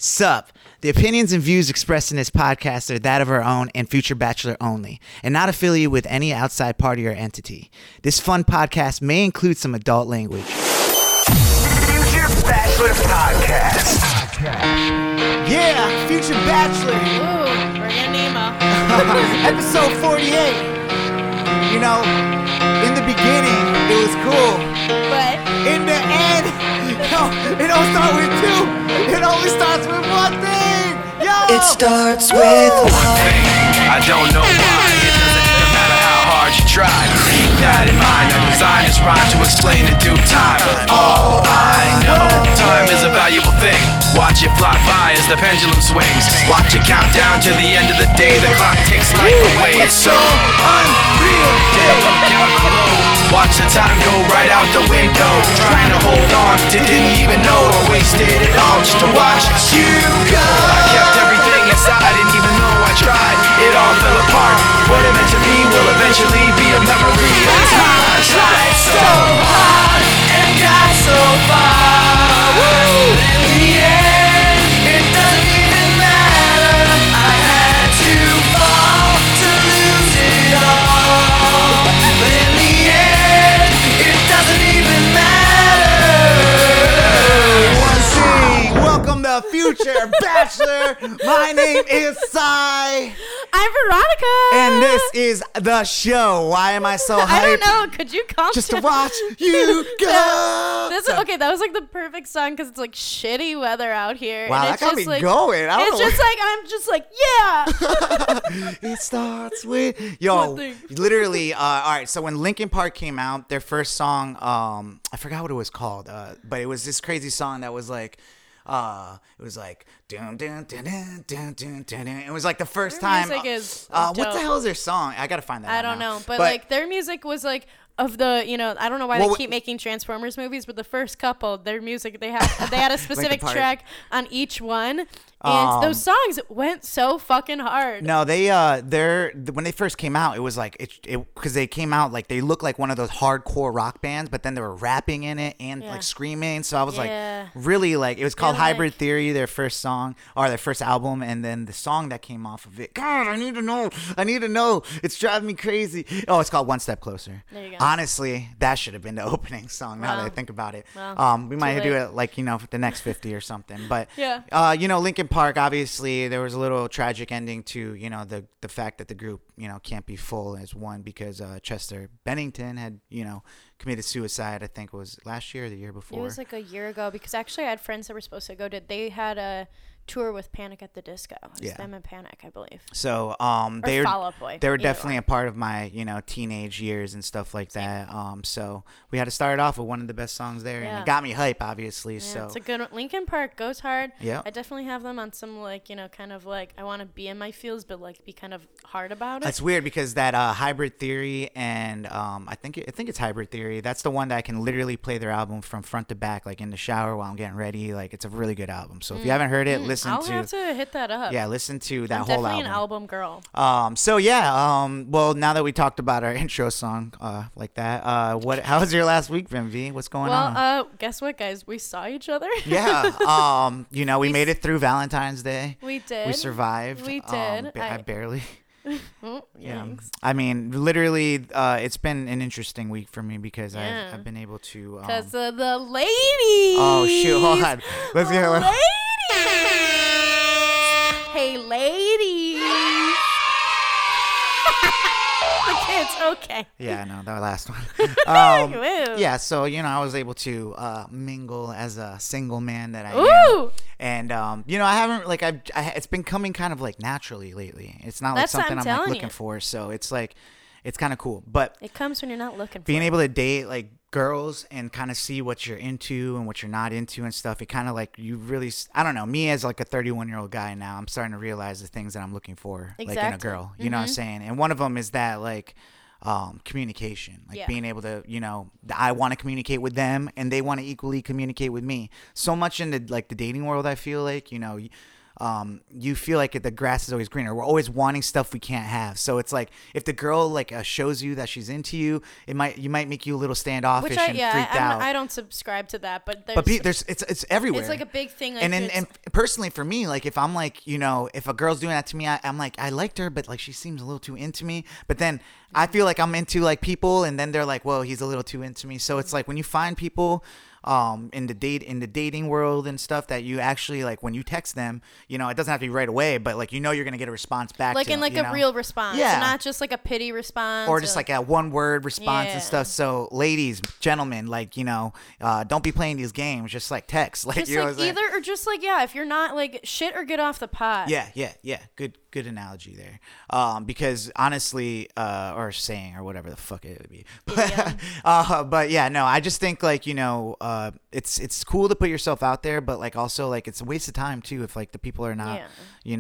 Sup. The opinions and views expressed in this podcast are that of our own and Future Bachelor only, and not affiliated with any outside party or entity. This fun podcast may include some adult language. Future Bachelor Podcast. Yeah, Future Bachelor. Ooh, we're getting emo. Episode 48. You know, in the beginning, it was cool. But In the end, it don't start with two. It only starts with one thing. Yo! It starts with One thing, I don't know why. It doesn't matter how hard you try. Keep that in mind. I designed this rhyme to explain in due time. All I know, time is a valuable thing. Watch it fly by as the pendulum swings. Watch it count down to the end of the day. The clock takes life away. It's so unreal. Count below. Watch the time go right out the window. Trying to hold on, didn't even know I wasted it all just to watch you go. I kept everything inside, didn't even know I tried. It all fell apart. What it meant to me will eventually be a memory of time. I tried so hard and got so far. Woo! In the end, it doesn't even matter. I had to fall to lose it all. But in the end, it doesn't even matter. One thing. Welcome to Future Bachelor. My name is Sai, I'm Veronica. and this is the show. Why am I so hyped? I don't know. Could you calm Just to down? watch you go. This is, okay, that was like the perfect song because it's like shitty weather out here. Wow, and that it's got just me like, going. I don't It's know. just like, I'm just like, yeah. It starts with yo. One thing. Literally, all right. So when Linkin Park came out, their first song, I forgot what it was called, but it was this crazy song that was like, it was like, dun, dun, dun, dun, dun, dun, dun, dun. It was like the first Their time. music is what the dope. hell is their song? I gotta find that. I out don't now. know. But like, their music was like, of the, you know, I don't know why Well, they keep making Transformers movies, but the first couple, their music, they had a specific Park. track on each one. And those songs went so fucking hard. No, when they first came out, it was like because they came out like they looked like one of those hardcore rock bands, but then they were rapping in it and Yeah. like screaming. So I was Yeah. like, really like it was called Yeah, like- Hybrid Theory, their first song or their first album, and then the song that came off of it. God, I need to know. It's driving me crazy. Oh, it's called One Step Closer. There you go. Honestly, that should have been the opening song. Now that I Wow. think about it, Well, we might too do late. it like for the next 50 or something. But Yeah. Linkin Park, obviously, there was a little tragic ending to, the fact that the group, can't be full as one because Chester Bennington had, committed suicide. I think it was last year or the year before. It was like a year ago because actually I had friends that were supposed to go to, they had a tour with Panic at the Disco. It's Yeah. them and Panic, I believe. So Or Fall Out Boy. they were either definitely one. a part of my, teenage years and stuff like that. So we had to start off with one of the best songs there, and Yeah. it got me hype, obviously. Yeah, so it's a good one. Linkin Park goes hard. Yeah. I definitely have them on some like, kind of like I want to be in my feels, but like be kind of hard about it. It's weird because that Hybrid Theory and I think it's Hybrid Theory. That's the one that I can literally play their album from front to back, like in the shower while I'm getting ready. Like it's a really good album. So if you haven't heard it, listen I'll to have to hit that up. yeah, listen to that I'm whole definitely album. an album girl. Well, now that we talked about our intro song like that, how was your last week, been, V? What's going on? Well, guess what, guys? We saw each other. Yeah, we made it through Valentine's Day. We did. We survived. We did. I barely. Yeah. Yikes. I mean, literally, it's been an interesting week for me because Yeah. I've been able to. Because of the ladies. Oh shoot! Hold on. Let's get. Ladies. Hey, ladies. The kids, okay. Yeah, no, that last one. Woo. Yeah, so I was able to mingle as a single man that I am, Ooh. and I haven't like it's been coming kind of like naturally lately. It's not like That's what something I'm I'm like telling looking you. for. So it's like it's kind of cool, but It comes when you're not looking for being it. able to date like girls and kind of see what you're into and what you're not into and stuff, it kind of like you really, I don't know, me as like a 31-year-old guy now, I'm starting to realize the things that I'm looking for like in a Exactly. girl, you know what I'm saying? And one of them is that like communication, like Yeah. being able to, I want to communicate with them and they want to equally communicate with me. So much in the like the dating world, I feel like, you feel like the grass is always greener. We're always wanting stuff we can't have. So it's like if the girl like shows you that she's into you, you might make you a little standoffish and freaked out. I don't subscribe to that, but it's everywhere. It's like a big thing. Like, and personally for me, like if I'm like, you know, if a girl's doing that to me, I'm like, I liked her, but like she seems a little too into me. But then I feel like I'm into like people, and then they're like, well, he's a little too into me. So it's like when you find people in the dating world and stuff that you actually like, when you text them, you know, it doesn't have to be right away, but like, you know, you're gonna get a response back, like to in like them, a real response, not just like a pity response or just like a one word response and stuff. So ladies, gentlemen, like, you know, don't be playing these games, just like text, like, just you know like either, or just like, if you're not like shit, or get off the pot. Good analogy there. Because honestly, or saying, or whatever the fuck it would be. But yeah, no, I just think like, you know, it's cool to put yourself out there, but like also like it's a waste of time too if like the people are not, you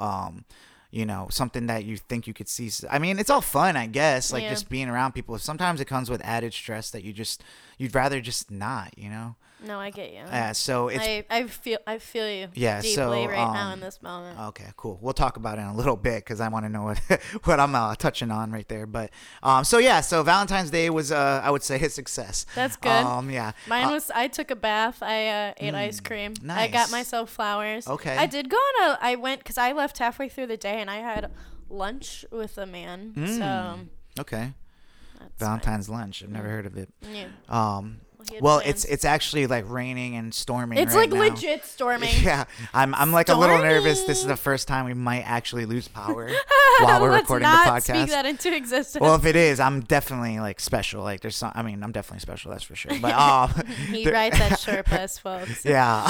know, something that you think you could see. I mean, it's all fun, I guess, like just being around people. Sometimes it comes with added stress that you'd rather just not, you know. No, I get you. So it's I feel you. Yeah. Deeply right now in this moment. Okay, cool. We'll talk about it in a little bit because I want to know what I'm touching on right there. But so Valentine's Day was I would say a success. That's good. Yeah. Mine was, I took a bath. I ate ice cream. Nice. I got myself flowers. Okay. I did go on I went because I left halfway through the day and I had lunch with a man. So. Okay. Valentine's lunch. I've never heard of it. Yeah. Well, it's actually like raining and storming. It's right like now. legit storming. Yeah, I'm like a little nervous. This is the first time we might actually lose power while we're recording the podcast. Let's not speak that into existence. Well, if it is, I'm definitely like special. Like there's some. I mean, I'm definitely special. That's for sure. But he writes at Sherpas, folks. Yeah.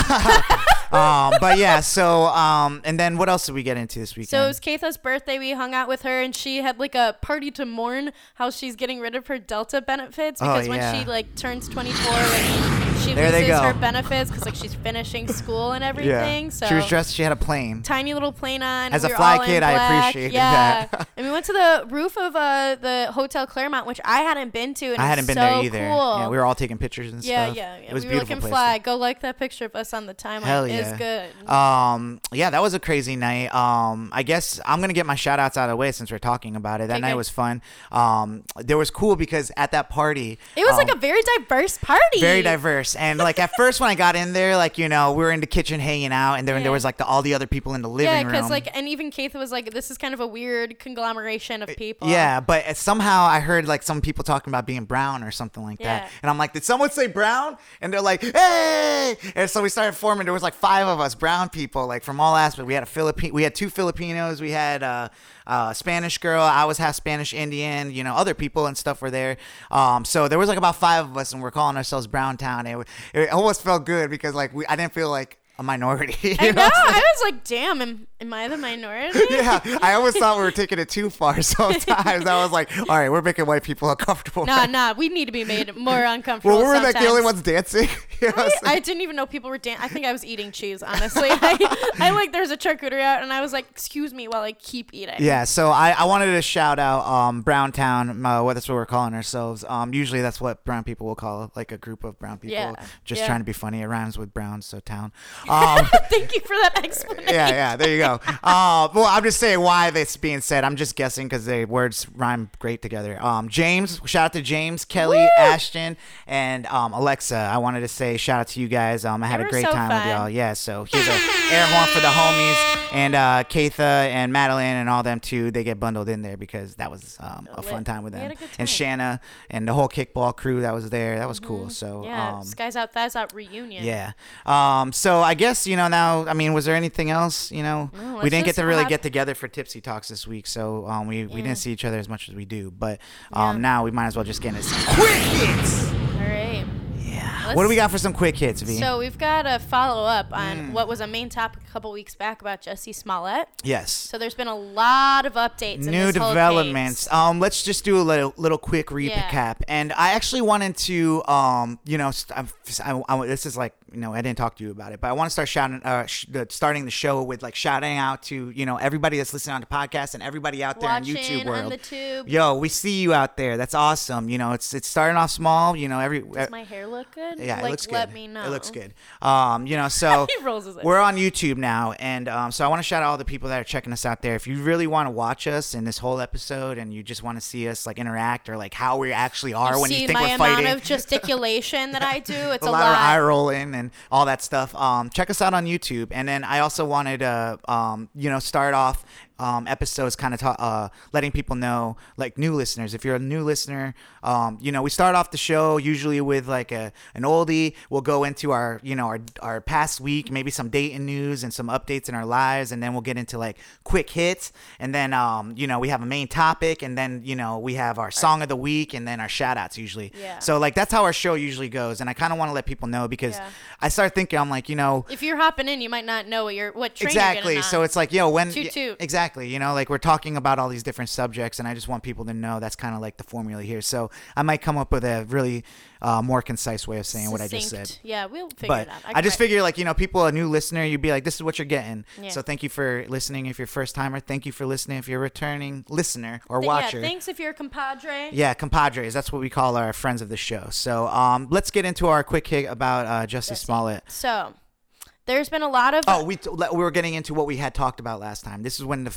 But yeah. So and then what else did we get into this weekend? So it was Keitha's birthday. We hung out with her, and she had like a party to mourn how she's getting rid of her Delta benefits because when she like turns 24. Like, she loses her benefits because like she's finishing school and everything. Yeah. So she was dressed. She had a plane. Tiny little plane on. As a fly kid, I appreciated that. And we went to the roof of the Hotel Claremont, which I hadn't been to. And I hadn't been there either. Cool. Yeah, we were all taking pictures and stuff. Yeah. It was we beautiful. were looking fly. Go like that picture of us on the timeline. Hell yeah. It's good. Yeah, that was a crazy night. I guess I'm gonna get my shout outs out of the way since we're talking about it. That night was fun. There was cool because at that party, it was like a very diverse party. Very diverse. And like at first when I got in there, like, you know, we were in the kitchen hanging out, and then there was like all the other people in the living room. Yeah, because like, and even Keitha was like, this is kind of a weird conglomeration of people. Yeah, but somehow I heard like some people talking about being brown or something like that. And I'm like, did someone say brown? And they're like, hey! And so we started forming. There was like 5 of us brown people, like from all aspects. We had 2 Filipinos. We had a Spanish girl. I was half Spanish Indian. You know, other people and stuff were there. So there was like about 5 of us, and we're calling ourselves Brown Town. It almost felt good because like I didn't feel like a minority. I know. I was like, damn, am I the minority? Yeah, I always thought we were taking it too far sometimes. I was like, all right, we're making white people uncomfortable. Nah, we need to be made more uncomfortable. Well, we were like the only ones dancing. You know I didn't even know people were dancing. I think I was eating cheese, honestly. I like, there's a charcuterie out, and I was like, excuse me while I keep eating. Yeah, so I wanted to shout out Brown Town. That's what we're calling ourselves. Usually that's what brown people will call like a group of brown people. Trying to be funny. It rhymes with brown, so town. Thank you for that explanation. Yeah, there you go. Well, I'm just saying why this being said. I'm just guessing because the words rhyme great together. James, shout out to James, Kelly, Ashton, and Alexa. I wanted to say shout out to you guys. I had a great time with y'all. Yeah, so here's an air horn for the homies, and Keitha and Madeline and all them too. They get bundled in there because that was a fun time with them. And Shanna and the whole kickball crew that was there. That was cool. So Skies Out, Thighs Out reunion. Yeah. So I guess, you know, now, I mean, was there anything else, you know? No, we didn't get to really get together for Tipsy Talks this week, so we didn't see each other as much as we do. But now we might as well just get into some quick hits. All right. Yeah. What do we got for some quick hits, V? So we've got a follow-up on what was a main topic a couple weeks back about Jussie Smollett. Yes. So there's been a lot of updates. New developments. Let's just do a little quick recap. And I actually wanted to, you know, this is like, I didn't talk to you about it, but I want to start starting the show with like shouting out to, everybody that's listening on the podcast and everybody out there in YouTube world. On the tube. Yo, we see you out there. That's awesome. It's starting off small. Does my hair look good? Yeah, like, it looks good. Let me know. It looks good. So He rolls his eyes. we're on YouTube now, and so I want to shout out all the people that are checking us out there. If you really want to watch us in this whole episode, and you just want to see us like interact or like how we actually are when you think we're fighting. See my amount of gesticulation that I do. It's a lot of eye rolling and all that stuff. Check us out on YouTube, and then I also wanted to start off episodes kind of letting people know, like new listeners. If you're a new listener, we start off the show usually with like an oldie. We'll go into our past week, maybe some dating news and some updates in our lives, and then we'll get into like quick hits, and then we have a main topic, and then we have our song of the week, and then our shout outs usually. Yeah. So like that's how our show usually goes, and I kind of want to let people know because I start thinking, I'm like, if you're hopping in, you might not know what train exactly. You're getting on. So it's like, when Toot. Exactly. Like we're talking about all these different subjects, and I just want people to know that's kind of like the formula here. So I might come up with a really more concise way of saying what I just said. Yeah, we'll figure it out. I just figure like, people, a new listener, you'd be like, this is what you're getting. Yeah. So thank you for listening if you're first timer. Thank you for listening if you're a returning listener or watcher. Yeah, thanks if you're a compadre. Yeah, compadres. That's what we call our friends of the show. So let's get into our quick hit about Jussie Smollett. So there's been a lot of... we were getting into what we had talked about last time. This is when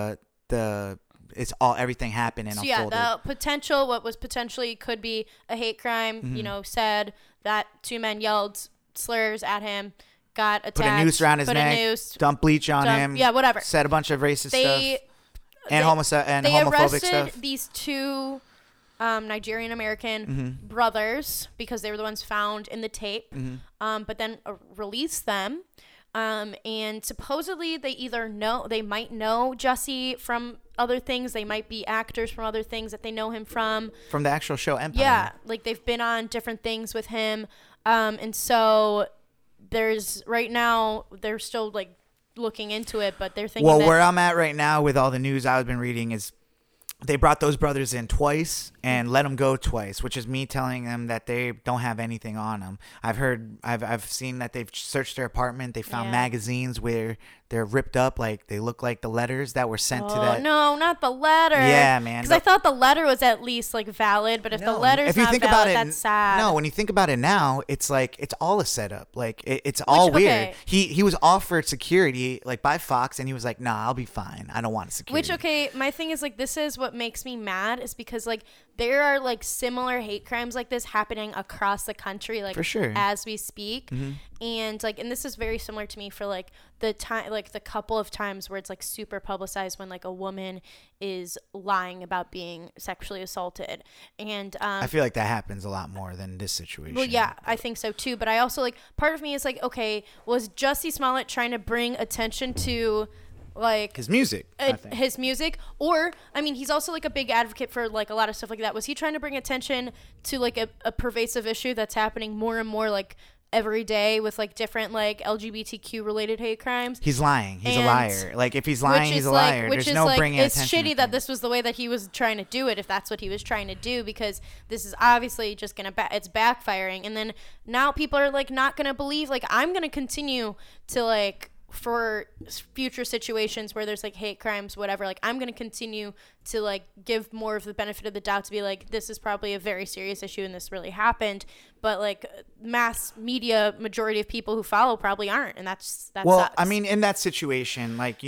everything happened and unfolded. Yeah, the potential, what was potentially could be a hate crime, said that two men yelled slurs at him, got attacked. Put a noose around his neck, dumped bleach on him. Yeah, whatever. Said a bunch of racist stuff. And homophobic they stuff. They arrested these two Nigerian American brothers because they were the ones found in the tape, but then released them. And supposedly they might know Jussie from other things. They might be actors from other things that they know him from. From the actual show Empire. Yeah, like they've been on different things with him. And so right now they're still like looking into it, but they're thinking where I'm at right now with all the news I've been reading is they brought those brothers in twice and let them go twice, which is me telling them that they don't have anything on them. I've seen that they've searched their apartment. They found magazines where they're ripped up, like they look like the letters that were sent to that. No, not the letter. Yeah, man. Because I thought the letter was at least like valid, but if the letter's not valid, that's sad. No, when you think about it now, it's like it's all a setup. Like it's all weird. He was offered security like by Fox, and he was like, "Nah, I'll be fine. I don't want security." My thing is like this is what makes me mad is because like there are like similar hate crimes like this happening across the country, like for sure as we speak, and like and this is very similar to me for like the time, like the couple of times where it's like super publicized when like a woman is lying about being sexually assaulted, and I feel like that happens a lot more than this situation. Well, yeah, I think so too. But I also like part of me is like, okay, was Jussie Smollett trying to bring attention to like his music, or I mean he's also like a big advocate for like a lot of stuff like that. Was he trying to bring attention to like a pervasive issue that's happening more and more like every day with like different like LGBTQ related hate crimes? He's lying. He's a liar. Like if he's lying, he's a liar. There's no bringing attention. It's shitty that this was the way that he was trying to do it, if that's what he was trying to do, because this is obviously just gonna it's backfiring. And then now people are like not gonna believe. Like I'm gonna continue to like for future situations where there's like hate crimes, whatever, like I'm going to continue to like give more of the benefit of the doubt to be like, this is probably a very serious issue and this really happened. But like mass media majority of people who follow probably aren't. And that well, sucks. I mean, in that situation, like,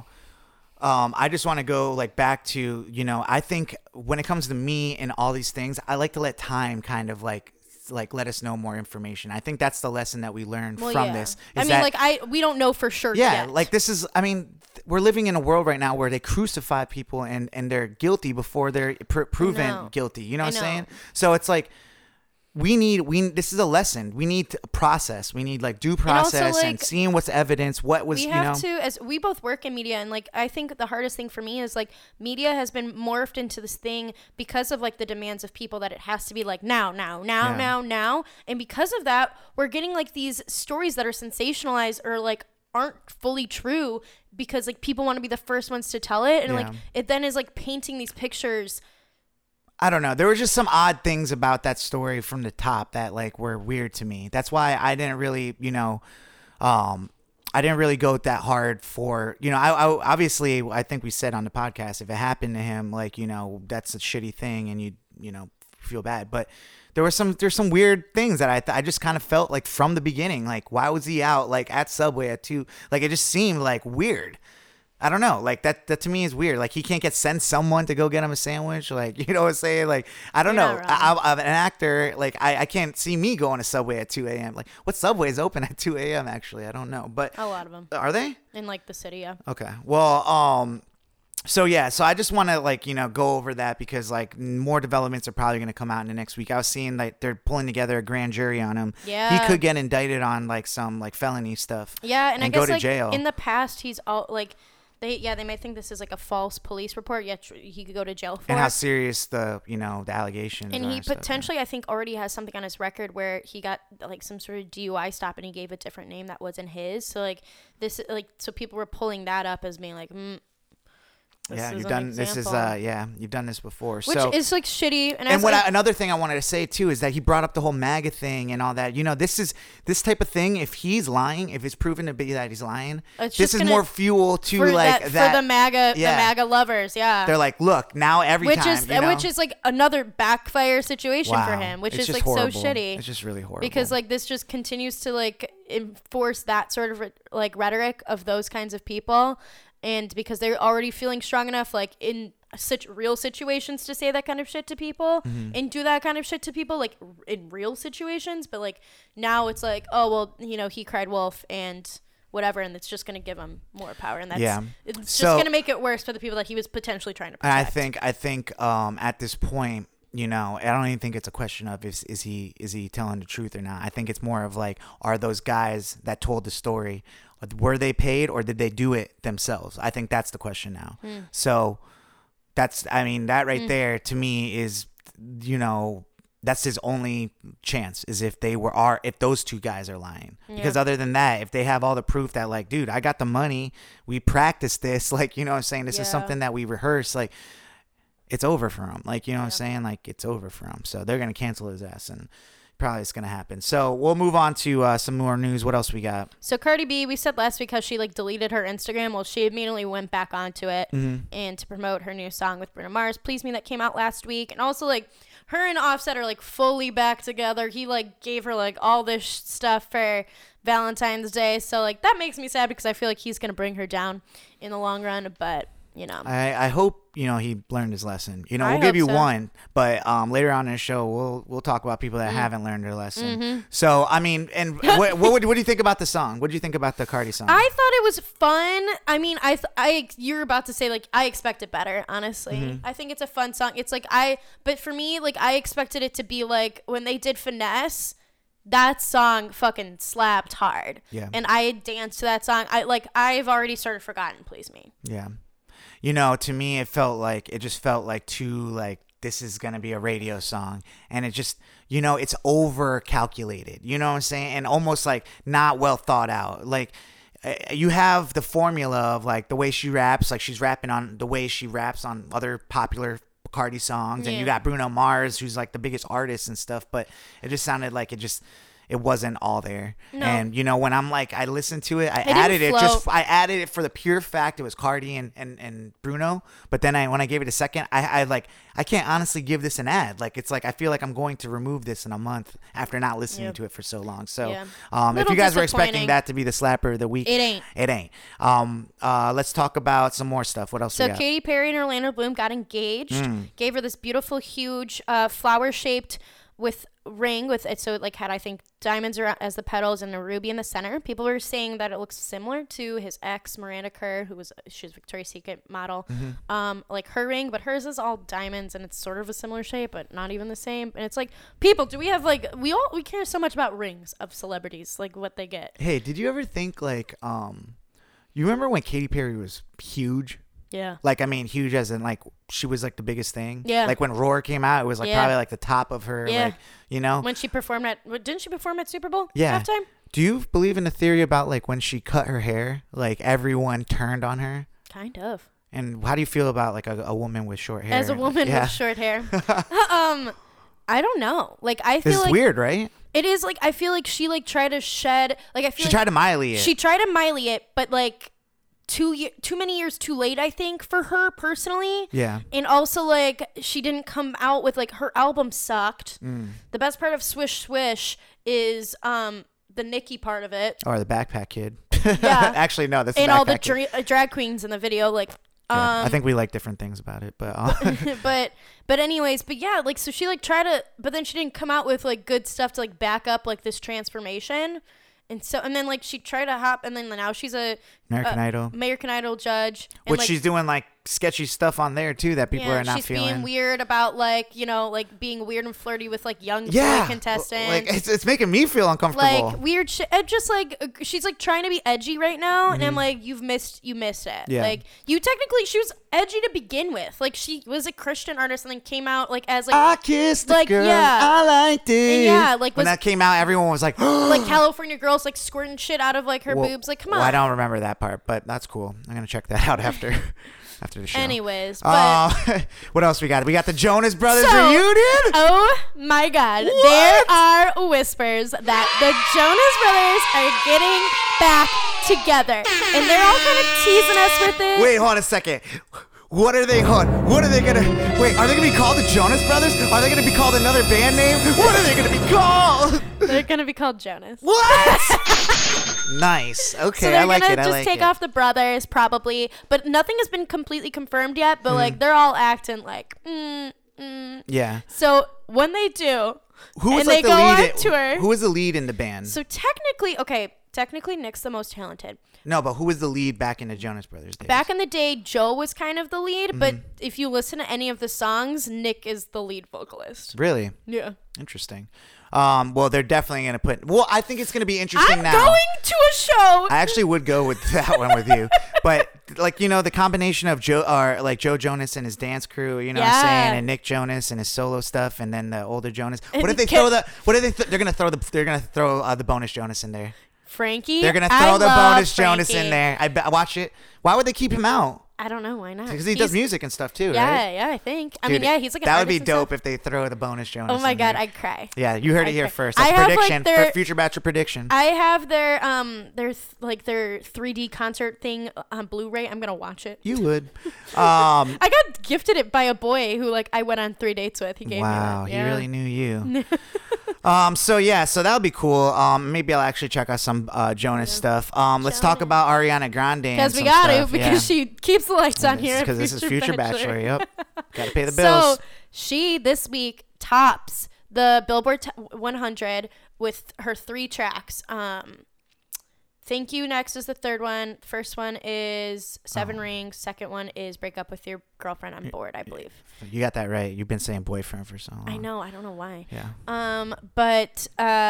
I just want to go like back to, I think when it comes to me and all these things, I like to let time kind of like let us know more information. I think that's the lesson that we learned from this. We don't know for sure yet. Like this is, we're living in a world right now where they crucify people and they're guilty before they're proven guilty. You know what I'm saying? So it's like, this is a lesson. We need to process. We need like due process and, also, and seeing what's evidence, what was, as we both work in media, and like I think the hardest thing for me is like media has been morphed into this thing because of like the demands of people that it has to be like now. And because of that, we're getting like these stories that are sensationalized or like aren't fully true because like people want to be the first ones to tell it. And like it then is like painting these pictures I don't know. There were just some odd things about that story from the top that like were weird to me. That's why I didn't really, I didn't really go that hard for, I obviously, I think we said on the podcast, if it happened to him, like, that's a shitty thing and you feel bad. But there's some weird things that I just kind of felt like from the beginning, like, why was he out like at Subway at 2? Like, it just seemed like weird. I don't know. Like that to me is weird. Like he can't send someone to go get him a sandwich. Like, you know what I'm saying? Like, I don't know. I'm an actor. Like I can't see me going to Subway at 2 a.m. Like what Subway is open at 2 a.m. actually? I don't know. But a lot of them. Are they? In like the city, yeah. Okay. Well, so I just want to go over that because like more developments are probably going to come out in the next week. I was seeing like they're pulling together a grand jury on him. Yeah. He could get indicted on like some like felony stuff. Yeah, and I guess go to jail. In the past he's all like they might think this is like a false police report, yet he could go to jail for it. And how serious the allegations and are. He potentially I think already has something on his record where he got like some sort of DUI stop and he gave a different name that wasn't his. So like this so people were pulling that up as being like you've done this before, which is like shitty. And another thing I wanted to say too is that he brought up the whole MAGA thing and all that. This type of thing. If he's lying, if it's proven to be that he's lying, this is more fuel to for the MAGA lovers. Yeah, they're like, look, now which is like another backfire situation for him, which is like horrible. So shitty. It's just really horrible because like this just continues to like enforce that sort of like rhetoric of those kinds of people. And because they're already feeling strong enough, like in such real situations to say that kind of shit to people and do that kind of shit to people, like in real situations. But like now it's like, oh, well, he cried wolf and whatever. And it's just going to give him more power. And it's just going to make it worse for the people that he was potentially trying to protect. And I think at this point, I don't even think it's a question of is he telling the truth or not. I think it's more of like, are those guys that told the story, were they paid or did they do it themselves? I think that's the question now. So that right there to me is, that's his only chance is if those two guys are lying. Because other than that, if they have all the proof that like, dude, I got the money, we practiced this, like, what I'm saying, this is something that we rehearsed, like, it's over for him. Like, what I'm saying? Like, it's over for him. So they're going to cancel his ass and probably it's going to happen. So we'll move on to some more news. What else we got? So Cardi B, we said last week how she like deleted her Instagram. Well, she immediately went back onto it and to promote her new song with Bruno Mars, Please Me, that came out last week. And also like her and Offset are like fully back together. He like gave her like all this stuff for Valentine's Day. So like that makes me sad because I feel like he's going to bring her down in the long run. But I hope he learned his lesson. We'll give you one, but later on in the show we'll talk about people that haven't learned their lesson. So and what do you think about the song? What do you think about the Cardi song? I thought it was fun. You're about to say like I expected better. Honestly, I think it's a fun song. It's like but for me, like I expected it to be like when they did Finesse. That song fucking slapped hard. Yeah, and I danced to that song. I've already started forgotten Please Me. Yeah. To me, it just felt like too, like, this is going to be a radio song. And it just, it's over calculated, you know what I'm saying? And almost like not well thought out. Like, you have the formula of like the way she raps, like she's rapping on the way she raps on other popular Cardi songs. And you got Bruno Mars, who's like the biggest artist and stuff. But it just sounded like it wasn't all there. No. And when I'm like, I listened to it, I added it for the pure fact it was Cardi and Bruno. But then when I gave it a second, I can't honestly give this an ad. Like, it's like, I feel like I'm going to remove this in a month after not listening to it for so long. So, if you guys were expecting that to be the slapper of the week, it ain't. Let's talk about some more stuff. What else we got? So Katy Perry and Orlando Bloom got engaged, gave her this beautiful, huge, flower-shaped with ring with it, so it like had I think diamonds as the petals and a ruby in the center. People were saying that it looks similar to his ex Miranda Kerr, she's Victoria's Secret model, like her ring, but hers is all diamonds and it's sort of a similar shape but not even the same. And it's like, people, do we have like we care so much about rings of celebrities, like what they get. Hey, did you ever think like you remember when Katy Perry was huge? Yeah. Like, huge as in, like, she was, like, the biggest thing. Yeah. Like, when Roar came out, it was, like, probably, like, the top of her, like, When she performed didn't she perform at Super Bowl? Yeah. Halftime? Do you believe in the theory about, like, when she cut her hair, like, everyone turned on her? Kind of. And how do you feel about like a woman with short hair? As a woman with short hair, I don't know. Like I feel it's weird, right? It is like I feel like she like tried to shed. Like I feel she tried to Miley it. She tried to Miley it, but like too many years too late, I think, for her personally. Yeah. And also like she didn't come out with like her album sucked. The best part of Swish Swish is the Nicki part of it. Or the Backpack Kid. Yeah. Actually, no, that's and all the drag queens in the video, like. Yeah, I think we like different things about it, but but anyways, but yeah, like so she like tried to, but then she didn't come out with like good stuff to like back up like this transformation, and then like she tried to hop, and then now she's a American Idol judge, and, which like, she's doing like sketchy stuff on there too that people are not feeling. She's being weird about like like being weird and flirty with like young boy contestants. Like it's making me feel uncomfortable. Like weird shit. Just like she's like trying to be edgy right now, and I'm like, you missed it. Yeah. Like she was edgy to begin with. Like she was a Christian artist and then came out like as like I kissed a girl, I liked it. And yeah, like when that came out, everyone was like, like California girls like squirting shit out of like her boobs. Like come on. Well, I don't remember that part, but that's cool. I'm gonna check that out after the show. Anyways, but what else we got? We got the Jonas Brothers reunion. Oh my God! What? There are whispers that the Jonas Brothers are getting back together, and they're all kind of teasing us with it. Wait, hold on a second. What are they gonna? Are they gonna be called the Jonas Brothers? Are they gonna be called another band name? What are they gonna be called? They're gonna be called Jonas. What? Nice. Okay, so I like it. They're gonna just take off the brothers probably, but nothing has been completely confirmed yet. But like they're all acting like, Yeah. So when they do, who is like the lead? On tour, who is the lead in the band? So technically, Nick's the most talented. No, but who was the lead back in the Jonas Brothers days? Back in the day, Joe was kind of the lead, but if you listen to any of the songs, Nick is the lead vocalist. Really? Yeah. Interesting. Well, they're definitely going to put... Well, I think it's going to be interesting I'm now. I'm going to a show! I actually would go with that one with you. But, like, the combination of Joe Jonas and his dance crew, what I'm saying? And Nick Jonas and his solo stuff, and then the older Jonas. What if they throw the... They're going to throw the bonus Jonas in there. Frankie? They're going to throw the bonus Jonas in there. Watch it. Why would they keep him out? I don't know. Why not? Because he does music and stuff too, right? Yeah, I think. Dude, he's like an that would be dope stuff. if they throw the bonus Jonas. Oh my God, there. I'd cry. Yeah, you heard it here first. That's prediction. For Future Bachelor prediction. I have their 3D concert thing on Blu-ray. I'm gonna watch it. You would. I got gifted it by a boy who I went on 3 dates with. He gave me that. Wow, he really knew you. So that would be cool. Maybe I'll actually check out some Jonas stuff. Let's talk about Ariana Grande. Because we got to, because she keeps the lights on here. Because this is Future Bachelor. Yep. Got to pay the bills. So she this week tops the Billboard 100 with her 3 tracks. Thank You next is the third one. First one is Seven Rings. Second one is Break Up With Your Girlfriend. I'm Bored, I believe. You got that right. You've been saying boyfriend for so long. I know. I don't know why. Yeah. But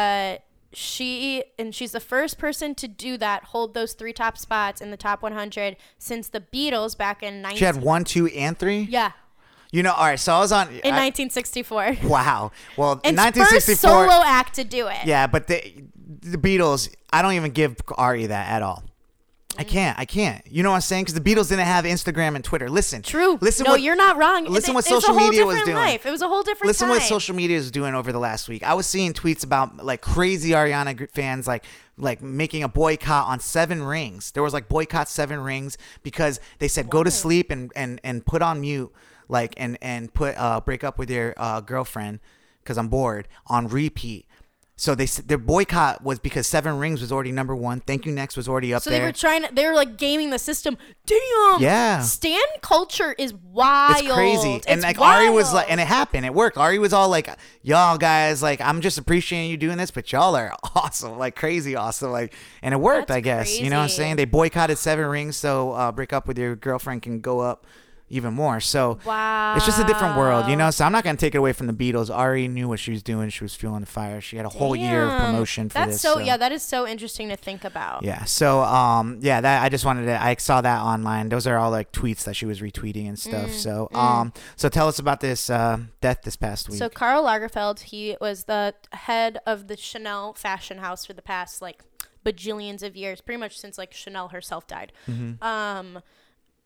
she's the first person to do that, hold those 3 top spots in the top 100 since the Beatles back in 19... She had 1, 2, and 3? Yeah. All right, so I was on... In 1964. Wow. Well, in 1964... first solo act to do it. Yeah, but the Beatles, I don't even give Ari that at all. I can't. You know what I'm saying? Because the Beatles didn't have Instagram and Twitter. Listen. True. You're not wrong. Listen what social media was doing. Life. It was a whole different Listen what social media was doing over the last week. I was seeing tweets about crazy Ariana fans like making a boycott on 7 Rings. There was boycott 7 Rings because they said go to sleep and put on mute and put Break Up With Your Girlfriend because I'm bored on repeat. So their boycott was because 7 Rings was already number 1. Thank You Next was already up there. So they were gaming the system. Damn. Yeah. Stan culture is wild. It's crazy. And Ari was and it happened. It worked. Ari was all like, y'all guys, I'm just appreciating you doing this, but y'all are awesome, crazy awesome. And it worked, That's I guess. crazy. You know what I'm saying? They boycotted 7 Rings so Break Up With Your Girlfriend can go up even more. So wow. It's just a different world, so I'm not going to take it away from the Beatles. Ari knew what she was doing. She was fueling the fire. She had a whole year of promotion for this. That is so interesting to think about. Yeah. So that I just wanted to, I saw that online. Those are all tweets that she was retweeting and stuff. So tell us about this death this past week. So Karl Lagerfeld, he was the head of the Chanel fashion house for the past bajillions of years, pretty much since Chanel herself died.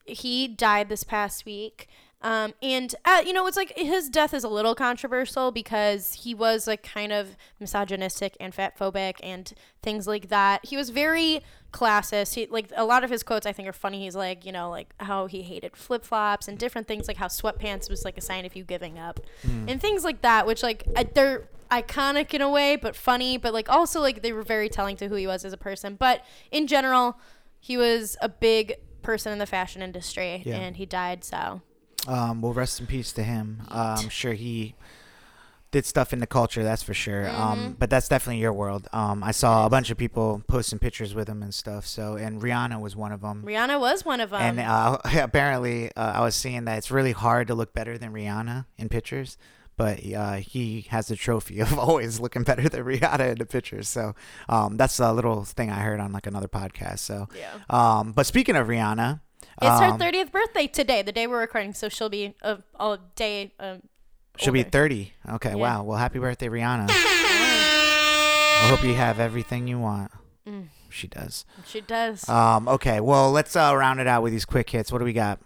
he died this past week. And it's like his death is a little controversial because he was like kind of misogynistic and fatphobic and things like that. He was very classist. He, like, a lot of his quotes I think are funny. He's like, like how he hated flip-flops and different things, like how sweatpants was like a sign of you giving up and things like that, which like they're iconic in a way, but funny, but like also like they were very telling to who he was as a person. But in general, he was a big person in the fashion industry and he died, so... well, rest in peace to him. I'm sure he did stuff in the culture, that's for sure. But that's definitely your world. I saw a bunch of people posting pictures with him and stuff. So, and Rihanna was one of them. And apparently, I was seeing that it's really hard to look better than Rihanna in pictures. But he has the trophy of always looking better than Rihanna in the pictures. So that's a little thing I heard on like another podcast. So, but speaking of Rihanna. It's her 30th birthday today, the day we're recording, so she'll be a day She'll be 30. Okay, yeah. Wow. Well, happy birthday, Rihanna. I hope you have everything you want. She does. She does. Okay, well, let's round it out with these quick hits. What do we got?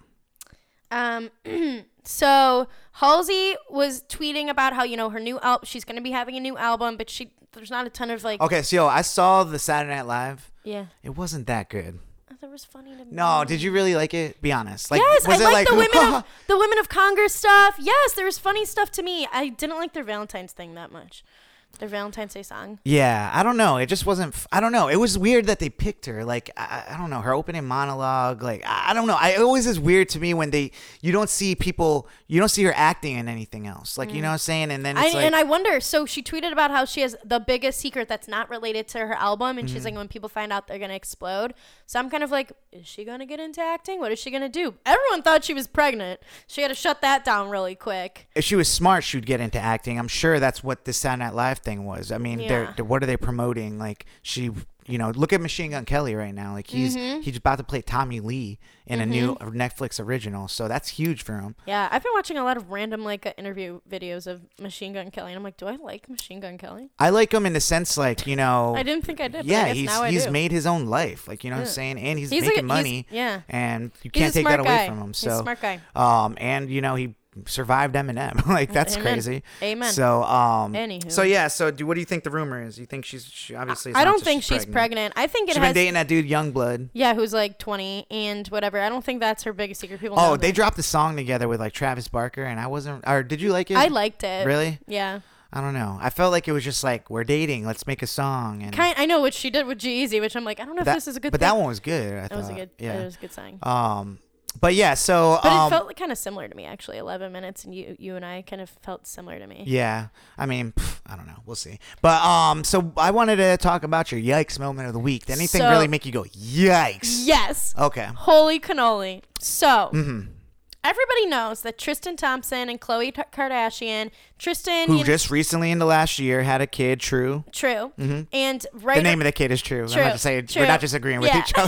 So Halsey was tweeting about how, her new album, she's going to be having a new album, but there's not a ton of like... Okay, so I saw the Saturday Night Live. Yeah. It wasn't that good. That was funny to me. No, did you really like it? Be honest. Like, yes, I like the women of Congress stuff. Yes, there was funny stuff to me. I didn't like their Valentine's thing that much. Their Valentine's Day song. Yeah, I don't know. It just wasn't. I don't know. It was weird that they picked her. Like, I don't know. Her opening monologue. Like, I don't know. It always is weird to me when you don't see people. You don't see her acting in anything else. Like, you know what I'm saying? And then and I wonder. So she tweeted about how she has the biggest secret that's not related to her album, and she's like, when people find out, they're gonna explode. So I'm kind of like, is she gonna get into acting? What is she gonna do? Everyone thought she was pregnant. She had to shut that down really quick. If she was smart, she'd get into acting. I'm sure that's what this Saturday Night Live thing was. I mean, what are they promoting? Like, she, look at Machine Gun Kelly right now. Like, he's about to play Tommy Lee in a new Netflix original, so that's huge for him. Yeah, I've been watching a lot of random interview videos of Machine Gun Kelly, and I'm like, do I like Machine Gun Kelly? I like him in the sense, like, I didn't think I did. Yeah, but he's made his own life, like, you know what I'm saying, and he's making money. And you can't take that away from him. So, he's a smart guy. And he survived Eminem. Like, that's crazy. Amen. So Anywho. So yeah, what do you think the rumor is? You think she obviously I don't think she's pregnant. I think she's been dating that dude Youngblood. Yeah, who's like 20 and whatever. I don't think that's her biggest secret. People know they dropped a song together with like Travis Barker, and I wasn't, or did you like it? I liked it. Really? Yeah. I don't know. I felt like it was just like, we're dating, let's make a song. And I know what she did with G-Eazy, which I'm like, I don't know if this is a good thing. But that one was good, I thought. It was a good song. But yeah, so... But it felt kind of similar to me, actually. 11 minutes, and you and I kind of felt similar to me. Yeah. I mean, I don't know. We'll see. But, so I wanted to talk about your yikes moment of the week. Did anything really make you go, yikes? Yes. Okay. Holy cannoli. So... Everybody knows that Tristan Thompson and Khloe Kardashian, who just recently in the last year had a kid, True. And the name of the kid is True. I'm not just saying, we're not just agreeing with each other.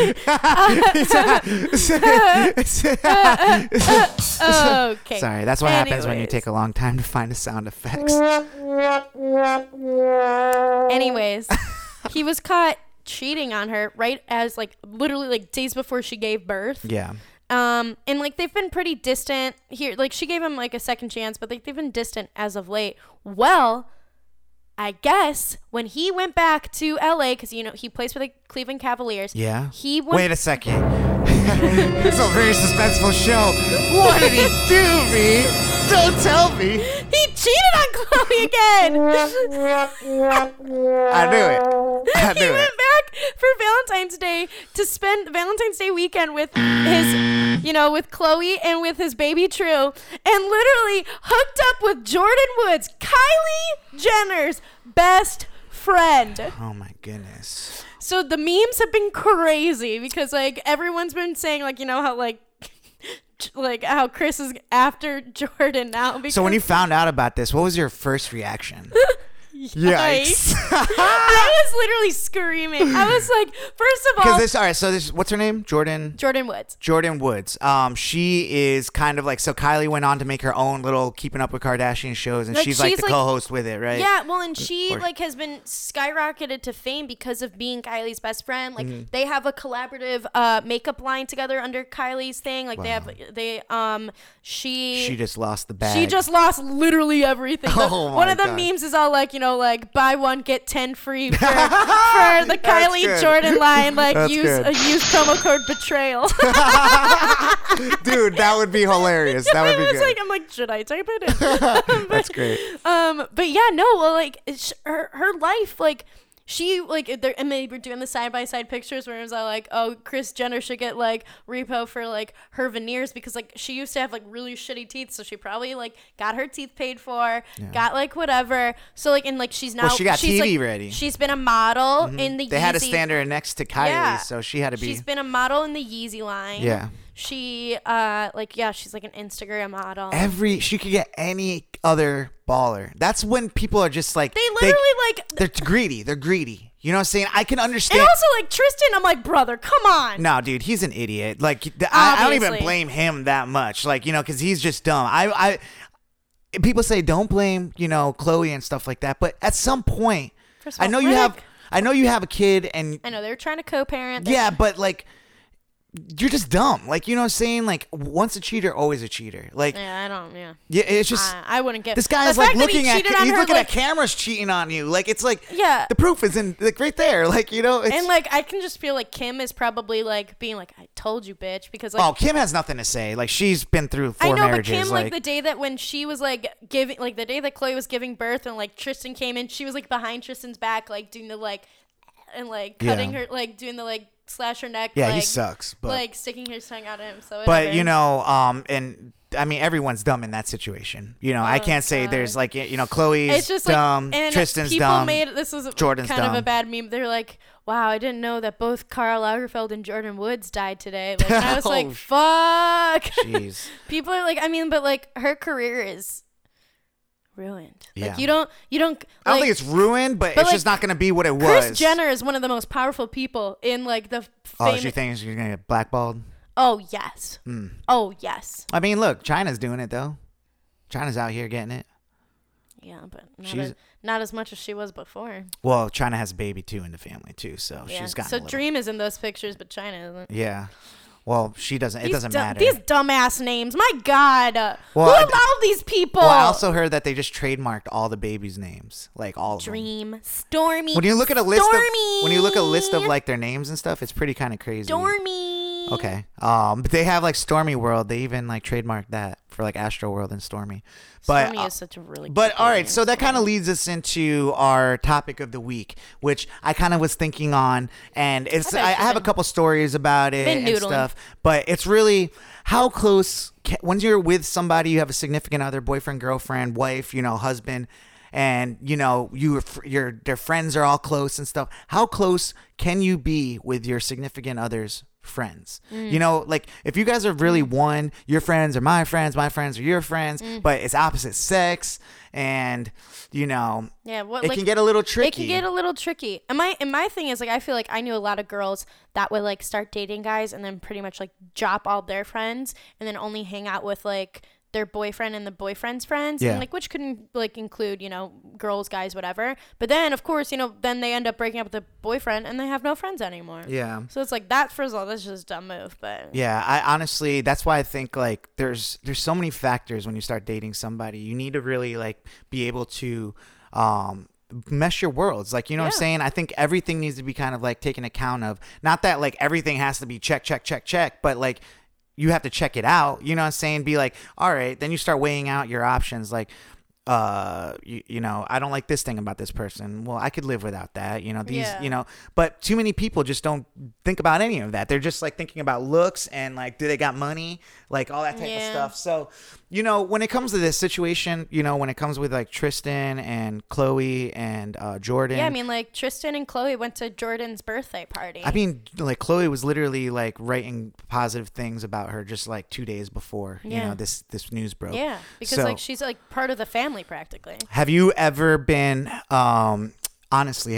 Okay. Sorry, that's what happens when you take a long time to find the sound effects. Anyways, he was caught cheating on her right as literally days before she gave birth. Yeah. And they've been pretty distant here. Like, she gave him a second chance, but they've been distant as of late. Well, I guess when he went back to LA, because he plays for the Cleveland Cavaliers. Yeah. Wait a second. This is a very suspenseful show. What did he do, me? Don't tell me. He cheated on Khloe again. I knew it. He went back for Valentine's Day to spend Valentine's Day weekend with with Khloe and with his baby True, and literally hooked up with Jordan Woods, Kylie Jenner's best friend. Oh my goodness. So the memes have been crazy because everyone's been saying how Chris is after Jordan now. So when you found out about this, what was your first reaction? Yikes. I was literally screaming. I was like, first of all, all right, so this, what's her name? Jordan Woods. Jordan Woods. She is kind of like, so Kylie went on to make her own little Keeping Up with Kardashian shows, and she's like the co-host with it, right? Yeah, well, and she like has been skyrocketed to fame because of being Kylie's best friend. Like they have a collaborative makeup line together under Kylie's thing. Like she just lost the bag. She just lost literally everything. One of the memes is all like, like buy one get 10 free for the Kylie Jordan line. Like use promo code betrayal. Dude, that would be hilarious. That would be good. Like, I'm like, should I type it in? That's great. But yeah, no, well, like her life, like. She and they were doing the side-by-side pictures where it was all like, oh, Kris Jenner should get like repo for like her veneers because like she used to have like really shitty teeth, so she probably like got her teeth paid for, got like whatever. So like and like she's now she got TV ready. She's been a model in the. They had to stand her next to Kylie, so she had to be. She's been a model in the Yeezy line. Yeah. She she's like an Instagram model. She could get any other baller. That's when people are just like they're greedy. They're greedy. You know what I'm saying? I can understand. And also like Tristan, I'm like, brother, come on. No, dude, he's an idiot. Like I don't even blame him that much. Like, because he's just dumb. I people say don't blame, Khloe and stuff like that, but at some point, first of all, I know you have a kid and I know they're trying to co-parent. Yeah, but like you're just dumb. Like, you know what I'm saying? Like, once a cheater, always a cheater. Like, yeah. Yeah, it's just. I wouldn't get this guy is like looking at. He's looking at cameras cheating on you. Like, it's like. Yeah. The proof is in, like, right there. Like, It's, and, like, I can just feel like Kim is probably, like, being like, I told you, bitch. Because, like. Oh, Kim has nothing to say. Like, she's been through 4 marriages. I know, but Kim, like, the day that when she was, like, giving. Like, the day that Khloe was giving birth and, like, Tristan came in, she was, like, behind Tristan's back, like, doing the, like. And, like, cutting her. Like, doing the, like. Slash her neck. Yeah, like, he sucks. But, like sticking his tongue out at him. So. But and I mean, everyone's dumb in that situation. I can't say there's like Khloe's it's just dumb, like, Tristan's dumb. This was Jordan's kind dumb. of a bad meme. They're like, wow, I didn't know that both Karl Lagerfeld and Jordan Woods died today. Like, I was like, fuck. Jeez. People are like, I mean, but like her career is ruined. Yeah. Like you don't like, I don't think it's ruined, but it's just not going to be what it was. Kris Jenner is one of the most powerful people in like the Oh, she thinks she's going to get blackballed? Oh, yes. Oh, yes. I mean, look, China's doing it though. China's out here getting it. Yeah, but not as much as she was before. Well, China has a baby too in the family too, so she's got. So Dream is in those pictures, but China isn't. Yeah. Well, she doesn't. It doesn't matter. These dumbass names. My God. Who allowed these people? Well, I also heard that they just trademarked all the babies' names, like all of them. Dream, Stormi. When you look at a list of like their names and stuff, it's pretty kind of crazy. Stormi. Okay. But they have like Stormy World. They even like trademarked that for like Astro World and Stormy. But Stormy is such a really. But all right, so that kind of leads us into our topic of the week, which I kind of was thinking on, and it's I have a couple stories about it and stuff. But it's really how close when you're with somebody, you have a significant other, boyfriend, girlfriend, wife, husband, and their friends are all close and stuff. How close can you be with your significant other's friends? Like if you guys are really one, your friends are my friends are your friends, but it's opposite sex, and it can get a little tricky. It can get a little tricky. And my thing is like I feel like I knew a lot of girls that would like start dating guys and then pretty much like drop all their friends and then only hang out with like their boyfriend and the boyfriend's friends, and like which could like include girls, guys, whatever. But then of course then they end up breaking up with the boyfriend and they have no friends anymore. Yeah. So it's like that. First of all, that's just a dumb move. But yeah, I honestly, that's why I think like there's so many factors when you start dating somebody. You need to really like be able to mesh your worlds, like what I'm saying. I think everything needs to be kind of like taken account of. Not that like everything has to be check, but like you have to check it out, you know what I'm saying? Be like, all right, then you start weighing out your options. Like, I don't like this thing about this person. Well, I could live without that. But too many people just don't think about any of that. They're just like thinking about looks and like, do they got money? Like all that type of stuff. So, when it comes to this situation, when it comes with like Tristan and Chloe and Jordan. Yeah, I mean, like Tristan and Chloe went to Jordan's birthday party. I mean, like Chloe was literally like writing positive things about her just like 2 days before, this news broke. Yeah, because like she's like part of the family practically. Have you ever been, honestly,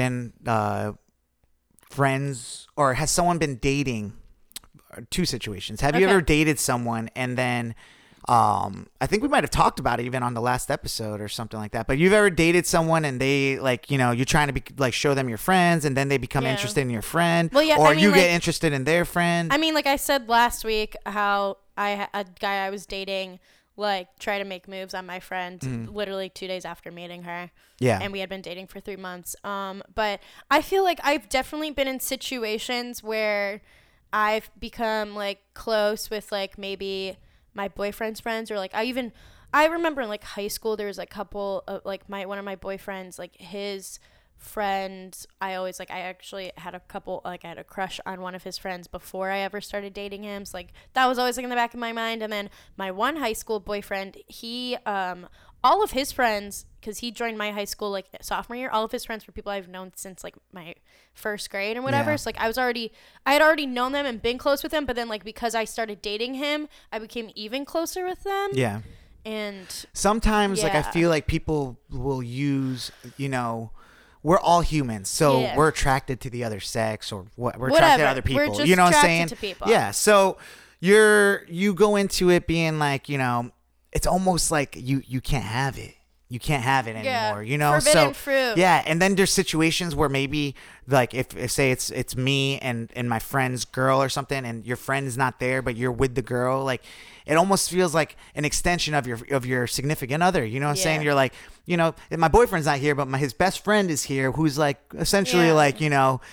friends, or has someone been dating? Two situations. Have you ever dated someone and then I think we might have talked about it even on the last episode or something like that, but you've ever dated someone and they like, you're trying to be like show them your friends and then they become interested in your friend, or you get interested in their friend? I mean, like I said last week, how a guy I was dating like try to make moves on my friend literally 2 days after meeting her. Yeah. And we had been dating for 3 months. But I feel like I've definitely been in situations where I've become like close with like maybe my boyfriend's friends, or like I remember in like high school there was a couple of like one of my boyfriends, like his friends, I actually had I had a crush on one of his friends before I ever started dating him, so like that was always like in the back of my mind. And then my one high school boyfriend, he all of his friends, because he joined my high school like sophomore year, all of his friends were people I've known since like my first grade and whatever. So like I had already known them and been close with them, but then like because I started dating him, I became even closer with them. Yeah. And sometimes like I feel like people will use, we're all humans, so we're attracted to the other sex, or we're attracted to other people. We're just you know what I'm saying? To people. Yeah. So you go into it being like, it's almost like you can't have it. You can't have it anymore, Forbidden fruit. Yeah, and then there's situations where maybe like if say it's me and my friend's girl or something, and your friend is not there, but you're with the girl, like it almost feels like an extension of your significant other. You know what I'm saying? You're like, my boyfriend's not here, but his best friend is here, who's like essentially like,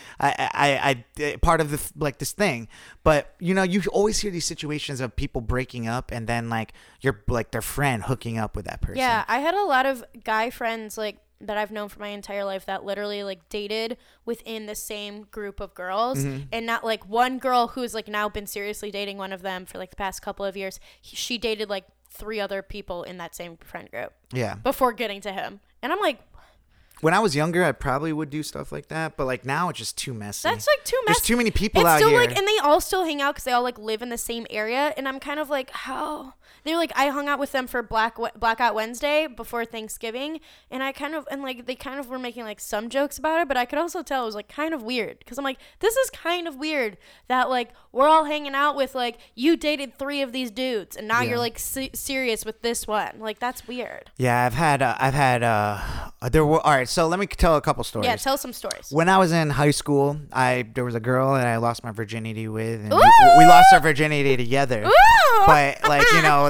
I part of this thing. But you always hear these situations of people breaking up and then like you're like their friend hooking up with that person. Yeah, I had a lot of guy friends like that I've known for my entire life that literally like dated within the same group of girls, and not like one girl who's like now been seriously dating one of them for like the past couple of years. She dated like 3 other people in that same friend group. Yeah. Before getting to him. And I'm like, when I was younger, I probably would do stuff like that, but like now it's just too messy. That's like too messy. There's too many people out here. Like, and they all still hang out because they all like live in the same area, and I'm kind of like, how? They're like, I hung out with them for Blackout Wednesday before Thanksgiving, and they kind of were making like some jokes about it, but I could also tell it was like kind of weird, because I'm like, this is kind of weird that like we're all hanging out with like you dated 3 of these dudes, and now you're like serious with this one. Like that's weird. Yeah, I've had all right. So let me tell a couple stories. Yeah, tell some stories. When I was in high school, there was a girl that I lost my virginity with, and we lost our virginity together. Ooh! But like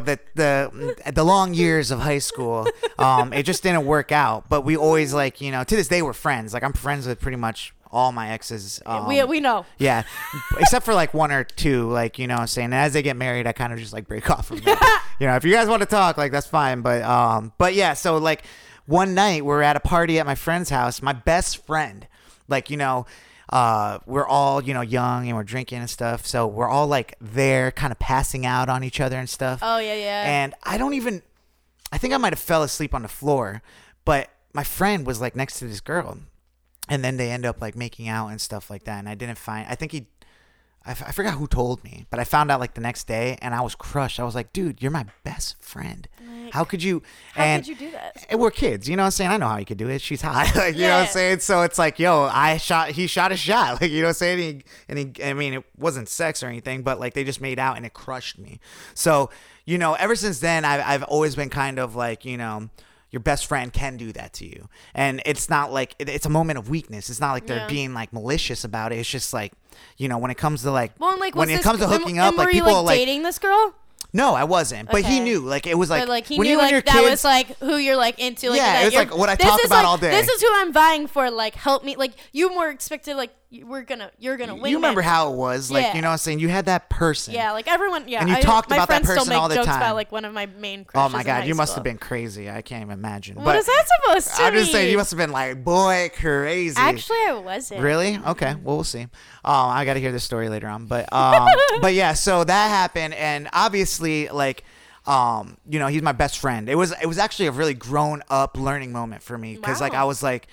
the long years of high school, it just didn't work out. But we always like to this day we're friends. Like I'm friends with pretty much all my exes. We know. Yeah, except for like 1 or 2. Like what I'm saying. And as they get married, I kind of just like break off from them. If you guys want to talk, like that's fine. But yeah. So like one night we're at a party at my friend's house. My best friend, like we're all young and we're drinking and stuff, so we're all like there kind of passing out on each other and stuff. Oh yeah. And I think I might have fell asleep on the floor, but my friend was like next to this girl, and then they end up like making out and stuff like that, and I forgot who told me, but I found out like the next day, and I was crushed. I was like, dude, you're my best friend. Like, how could you do that? And we're kids, you know what I'm saying? I know how you could do it. She's hot. Like, you know what I'm saying? So it's like, yo, he shot a shot. Like, you know what I'm saying? I mean, it wasn't sex or anything, but like they just made out and it crushed me. So, ever since then, I've always been kind of like, your best friend can do that to you. And it's not like, it's a moment of weakness. It's not like they're being like malicious about it. It's just like, when it comes to like, when it comes to hooking up, like people were you like dating this girl? No, I wasn't. But he knew. Like, it was like, like he when knew you like your that kids, was like who you're like into. Like, yeah, it's like what I talk about all day. This is who I'm vying for. Like, help me. Like, you more expected. Like, you're gonna win. You remember how it was? Like, you know what I'm saying? You had that person. Yeah, like everyone. Yeah, and you talked about that person all the time. My friends still make jokes about like one of my main crushes. Oh my god, you must have been crazy. I can't even imagine. What is that supposed to mean? I'm just saying, you must have been like, boy, crazy. Actually, I wasn't. Really? Okay. Well, we'll see. I got to hear this story later on. But but yeah, so that happened, and obviously, like. he's my best friend. It was actually a really grown up learning moment for me because like I was like,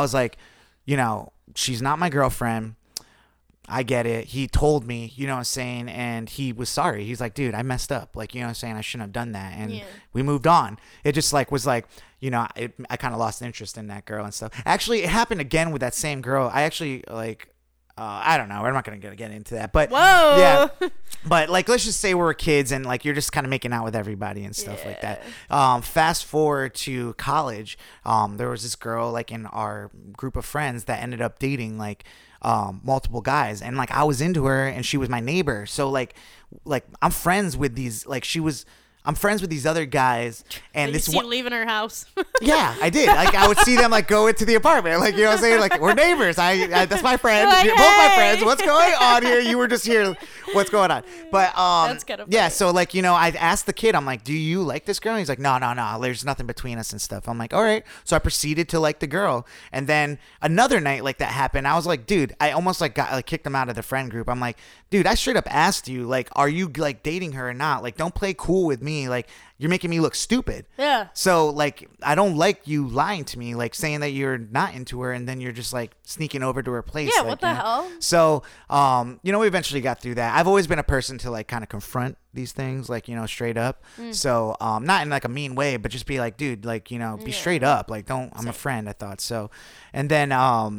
she's not my girlfriend. I get it. He told me, you know what I'm saying, and he was sorry. He's like, dude, I messed up. Like, you know what I'm saying? I shouldn't have done that. And we moved on. It just like was like, I kind of lost interest in that girl and stuff. Actually, it happened again with that same girl. I actually like, I don't know. I'm not going to get into that. But yeah. But like, let's just say we were kids and like, you're just kind of making out with everybody and stuff like that. Fast forward to college. There was this girl like in our group of friends that ended up dating like, multiple guys, and like I was into her and she was my neighbor, so like I'm friends with these I'm friends with these other guys, and this one leaving her house. Yeah, I did. Like I would see them like go into the apartment, like, you know what I'm saying, like we're neighbors. I that's my friend. Like, both my friends. What's going on here? You were just here. What's going on? But that's kind of funny. Yeah. So like, I asked the kid, I'm like, do you like this girl? And he's like, no. There's nothing between us and stuff. I'm like, all right. So I proceeded to like the girl, and then another night like that happened. I was like, dude, I almost like got like kicked him out of the friend group. I'm like, dude, I straight up asked you, like, are you like dating her or not? Like, don't play cool with me. Like, you're making me look stupid. Yeah. So like, I don't like you lying to me, like saying that you're not into her, and then you're just like sneaking over to her place. Yeah. Like, what the hell? So, we eventually got through that. I've always been a person to like kind of confront these things, like, straight up. So, not in like a mean way, but just be like, dude, like, be straight up. Like, I'm a friend. I thought so. And then,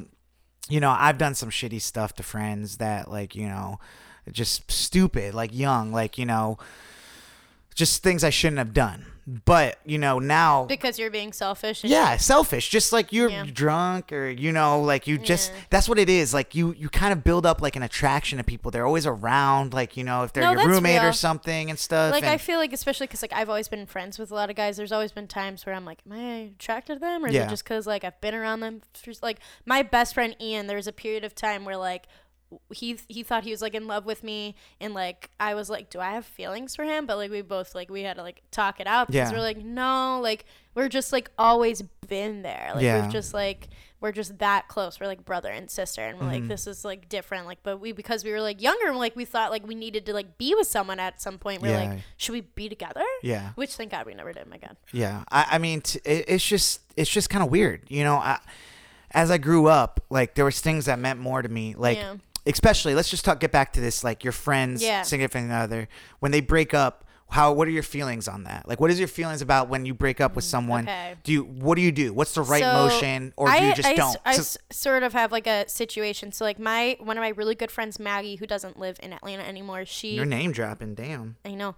I've done some shitty stuff to friends that like, just stupid, like young, like, just things I shouldn't have done. But, now... Because you're being selfish. Selfish. Just like you're drunk or, like you just... That's what it is. Like you kind of build up like an attraction to people. They're always around, like, if they're your roommate or something and stuff. Like, I feel like, especially because like I've always been friends with a lot of guys, there's always been times where I'm like, am I attracted to them? Or is it just because like I've been around them? Like my best friend Ian, there was a period of time where like, he thought he was like in love with me, and like I was like, do I have feelings for him? But like we both like we had to like talk it out, because we're like, no, like we're just like always been there, like we've just like we're just that close, we're like brother and sister, and we're like, this is like different, like, but because we were like younger, like we thought like we needed to like be with someone at some point. We're like, should we be together? Which thank God we never did. My God. I mean it's just kind of weird, as I grew up, like there was things that meant more to me, like especially, let's just get back to this, like your friends, significant other, when they break up, what are your feelings on that? Like, what is your feelings about when you break up with someone? What do you do? What's the right motion, or do you just don't? I sort of have like a situation. So like one of my really good friends, Maggie, who doesn't live in Atlanta anymore, You're name dropping, damn. I know.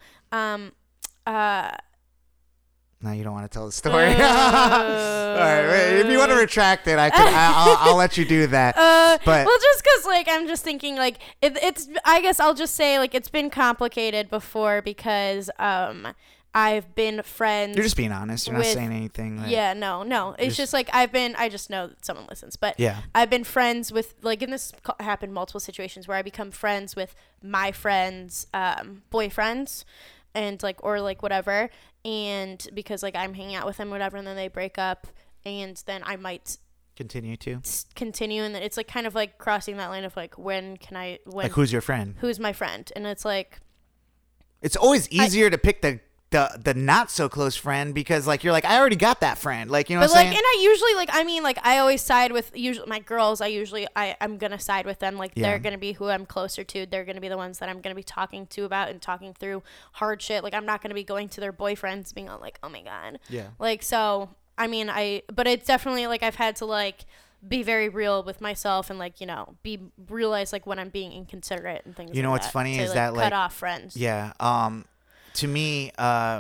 No, you don't want to tell the story. All right, wait, if you want to retract it, I'll let you do that. But well, just because like I'm just thinking like it's. I guess I'll just say like it's been complicated before because I've been friends. You're just being honest. You're not saying anything. Like, no. It's just like I just know that someone listens. But I've been friends with like, and this happened multiple situations where I become friends with my friends' boyfriends, and like or like whatever. And because like I'm hanging out with them, whatever, and then they break up, and then I might continue, and then it's like kind of like crossing that line of like when like who's your friend? Who's my friend? And it's like it's always easier to pick the not so close friend, because like you're like, I already got that friend, like, what I'm saying? And I usually like, I mean, like I always side with my girls. I'm gonna side with them, like they're gonna be who I'm closer to. They're gonna be the ones that I'm gonna be talking to about and talking through hard shit. Like I'm not gonna be going to their boyfriends being all like, oh my God, like, so I mean but it's definitely like I've had to like be very real with myself and like realize like when I'm being inconsiderate and things. What's funny is that cut off friends. To me,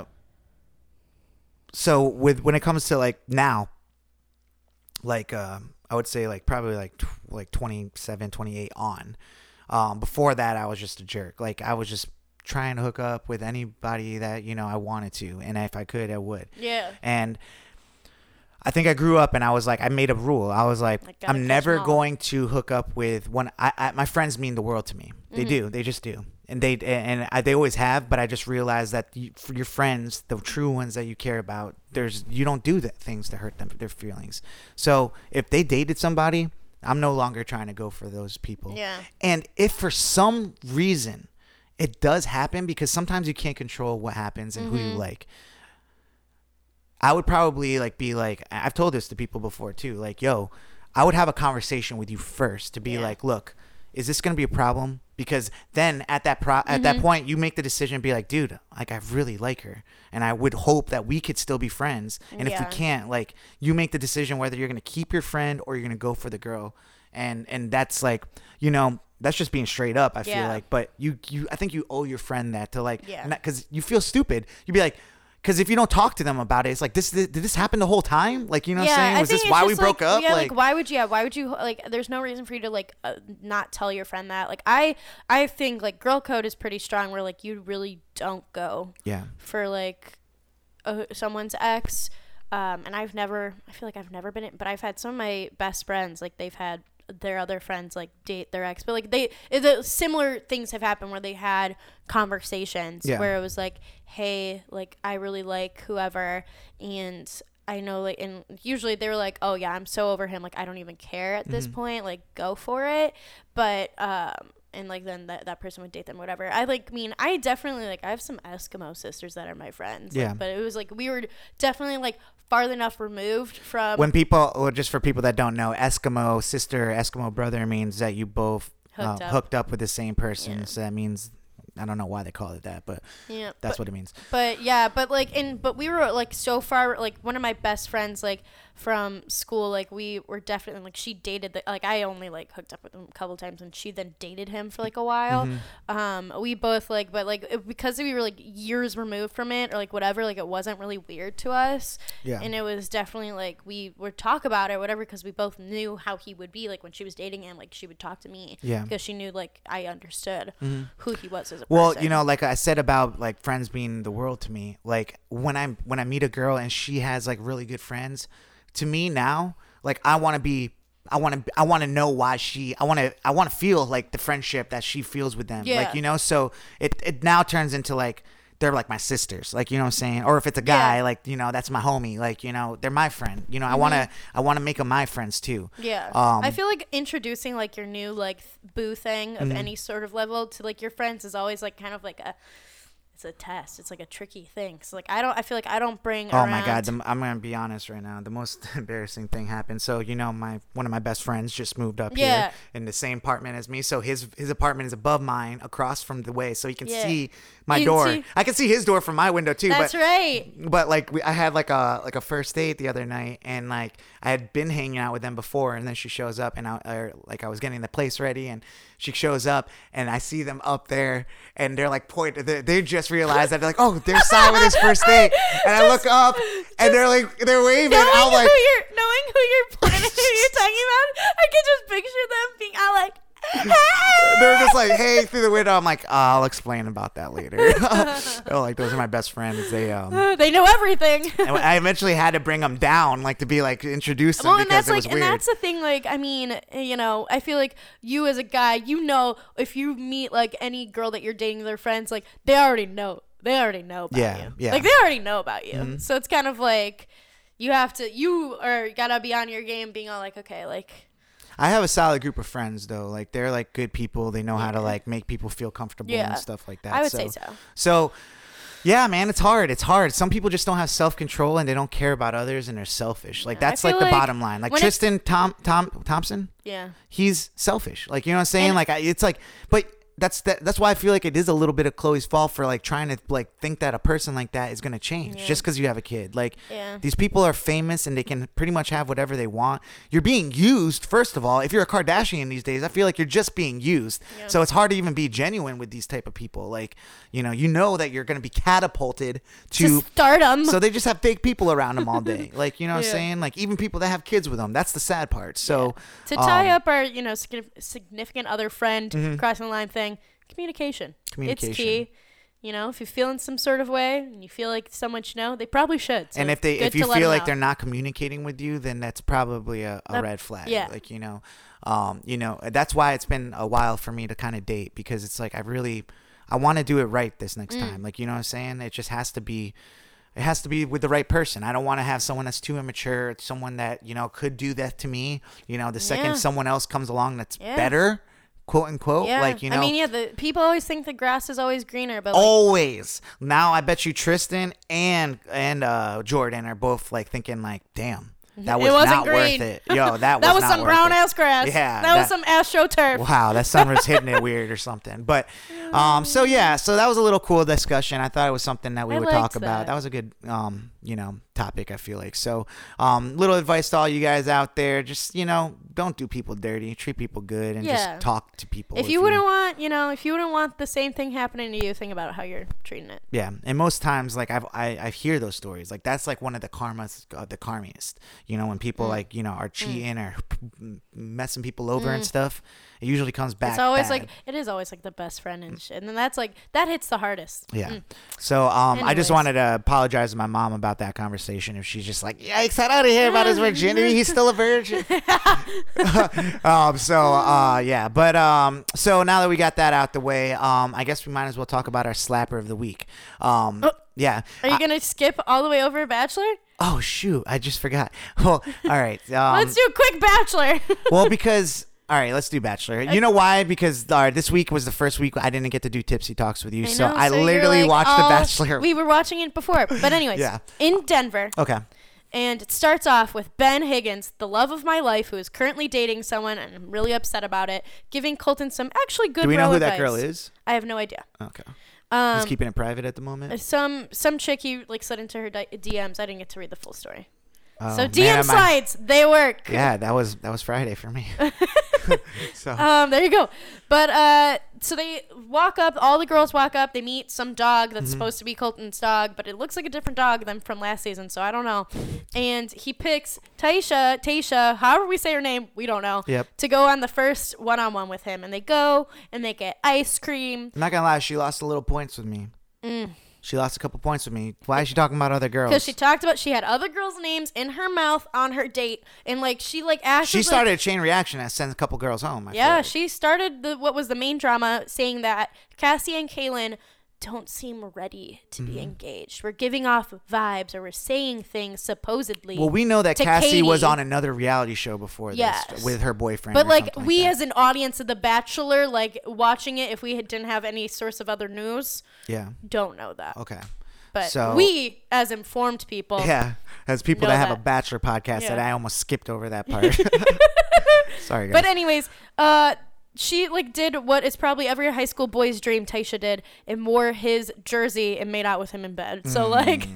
so when it comes to like now, like I would say like probably like 27, 28 on. Before that, I was just a jerk. Like I was just trying to hook up with anybody that I wanted to, and if I could, I would. Yeah. And I think I grew up and I was like, I made a rule. I was like, I'm never going to hook up with one. My friends mean the world to me. They do. They just do. And they always have. But I just realized that for your friends, the true ones that you care about, you don't do things to hurt them, their feelings. So if they dated somebody, I'm no longer trying to go for those people. Yeah. And if for some reason it does happen because sometimes you can't control what happens and who you like. I would probably like be like, I've told this to people before too, like, yo, I would have a conversation with you first to be like, look, is this going to be a problem? Because then at that point, you make the decision and be like, dude, like, I really like her. And I would hope that we could still be friends. And if we can't, like, you make the decision whether you're going to keep your friend or you're going to go for the girl. And that's like, you know, that's just being straight up, I feel like. But I think you owe your friend that to like, because you feel stupid. You'd be like, because if you don't talk to them about it, it's like, did this happen the whole time? Like, you know what I'm saying? Was this why we broke up? Yeah, like why would you, like, there's no reason for you to, like, not tell your friend that. Like, I think, like, girl code is pretty strong where, like, you really don't go for, like, someone's ex. And I feel like I've never been in, but I've had some of my best friends, like, they've had their other friends like date their ex, but like the similar things have happened where they had conversations where it was like, hey, like, I really like whoever, and I know, like, and usually they were like, oh yeah, I'm so over him, like, I don't even care at this point, like, go for it. But and like then that person would date them, whatever. I definitely, like, I have some Eskimo sisters that are my friends, like, but it was like we were definitely like far enough removed from when people, or just for people that don't know, Eskimo sister, Eskimo brother means that you both hooked up with the same person. So that means, I don't know why they call it that, but that's what it means. But but we were like so far, like, one of my best friends, like, from school, like, we were definitely, like, she dated like, I only, like, hooked up with him a couple times, and she then dated him for like a while. We both, like, but like because we were like years removed from it, or like whatever, like, it wasn't really weird to us. And it was definitely like we would talk about it, whatever, because we both knew how he would be, like, when she was dating him, like, she would talk to me because she knew, like, I understood who he was as a person. Well, you know, like I said about, like, friends being the world to me, like, when I meet a girl and she has, like, really good friends, to me now, like, I want to know why I want to feel like the friendship that she feels with them. Like, you know, so it now turns into, like, they're like my sisters, like, you know what I'm saying? Or if it's a guy, like, you know, that's my homie, like, you know, they're my friend, you know. I want to make them my friends too. I feel like introducing, like, your new, like, boo thing of any sort of level to, like, your friends is always, like, kind of like it's a test. It's like a tricky thing. So, like, I feel like I don't bring around. My God. I'm going to be honest right now. The most embarrassing thing happened. So, you know, one of my best friends just moved up here in the same apartment as me. So his apartment is above mine, across from the way. So he can see my door. I can see his door from my window too. That's right. But like I had like a first date the other night, and like I had been hanging out with them before, and then she shows up, and I was getting the place ready, and she shows up, and I see them up there, and they're like they just realized that, they're like, oh, there's Sai with his first date, and I look up, and they're waving. I'm like, knowing who you're talking about, I can just picture them being all like, hey! They're just like, hey, through the window. I'm like, I'll explain about that later. Oh, like, those are my best friends. They know everything. And I eventually had to bring them down, like, to be like introduce them, because it was weird. And that's the thing. Like, I mean, you know, I feel like you as a guy, you know, if you meet like any girl that you're dating, their friends, like, they already know about you. Yeah. Like, they already know about you. So it's kind of like you gotta be on your game, being all like, okay, like. I have a solid group of friends though. Like, they're like good people. They know how to like make people feel comfortable and stuff like that. I would say so. So, yeah, man, it's hard. It's hard. Some people just don't have self-control and they don't care about others and they're selfish. Like, that's like the bottom line. Like Tristan Thompson. Yeah. He's selfish. Like, you know what I'm saying? Like, it's like, but that's why I feel like it is a little bit of Chloe's fault for like trying to like think that a person like that is gonna change just because you have a kid. Like, these people are famous and they can pretty much have whatever they want. You're being used, first of all. If you're a Kardashian these days, I feel like you're just being used. So it's hard to even be genuine with these type of people. Like, you know that you're gonna be catapulted to stardom. So they just have fake people around them all day. Like, you know what I'm saying? Like, even people that have kids with them. That's the sad part. So to tie up our, you know, significant other friend crossing the line thing. Communication. It's key. You know, if you're feeling some sort of way and you feel like someone should know, they probably should. So and if you feel like they're not communicating with you, then that's probably a red flag. Yeah. Like, you know, that's why it's been a while for me to kind of date, because it's like I want to do it right this next time. Like, you know what I'm saying? It just has to be. It has to be with the right person. I don't want to have someone that's too immature, someone that, you know, could do that to me. You know, the second someone else comes along that's better, quote unquote. Yeah. Like, you know, I mean, yeah, the people always think the grass is always greener, but always. Now I bet you Tristan and Jordan are both like thinking like, damn. That was not green. Worth it. Yo, that was some brown ass grass. Yeah. That was some AstroTurf. Wow, that sun was hitting it weird or something. But so that was a little cool discussion. I thought it was something that we would talk about. That was a good topic, I feel like. So little advice to all you guys out there, just, don't do people dirty, treat people good, and just talk to people. If you wouldn't want the same thing happening to you, think about how you're treating it. Yeah, and most times, like I hear those stories. Like that's like one of the karmiest. When people are cheating or messing people over and stuff, it usually comes back. It's always bad. it is always like the best friend and shit, and then that's like that hits the hardest. Yeah. So I just wanted to apologize to my mom about that conversation. If she's just like, yikes, I don't hear about his virginity. He's still a virgin. So now that we got that out the way, I guess we might as well talk about our slapper of the week. Yeah. Are you gonna skip all the way over Bachelor? Oh shoot, I just forgot. Well, all right. Let's do a quick Bachelor. Well, because all right, let's do Bachelor. You know why? Because this week was the first week I didn't get to do Tipsy Talks with you, so I literally watched The Bachelor. We were watching it before, but anyways, in Denver. Okay. And it starts off with Ben Higgins, the love of my life, who is currently dating someone, and I'm really upset about it, giving Colton some actually good. Do we know who advice. that girl is? I have no idea. Okay. He's keeping it private at the moment. Some chick he slid into her DMs. I didn't get to read the full story. Oh, so DM slides, they work. Yeah, that was Friday for me. So there you go. But so they walk up. All the girls walk up. They meet some dog that's supposed to be Colton's dog, but it looks like a different dog than from last season. So I don't know. And he picks Tayshia, however we say her name, we don't know. Yep. To go on the first one-on-one with him, and they go and they get ice cream. I'm not gonna lie, she lost a little points with me. She lost a couple points with me. Why is she talking about other girls? Because she talked about she had other girls' names in her mouth on her date, and she asked. She started a chain reaction that sent a couple girls home. She started what was the main drama, saying that Cassie and Kaylin don't seem ready to be engaged. We're giving off vibes, or we're saying things supposedly. Well, we know that Cassie was on another reality show before this with her boyfriend. But we as an audience of The Bachelor, watching it, if we didn't have any source of other news, don't know that. Okay. But we, as informed people, as people that have a Bachelor podcast, that I almost skipped over that part. Sorry, guys. But anyways, she did what is probably every high school boy's dream. Tayshia did, and wore his jersey and made out with him in bed. So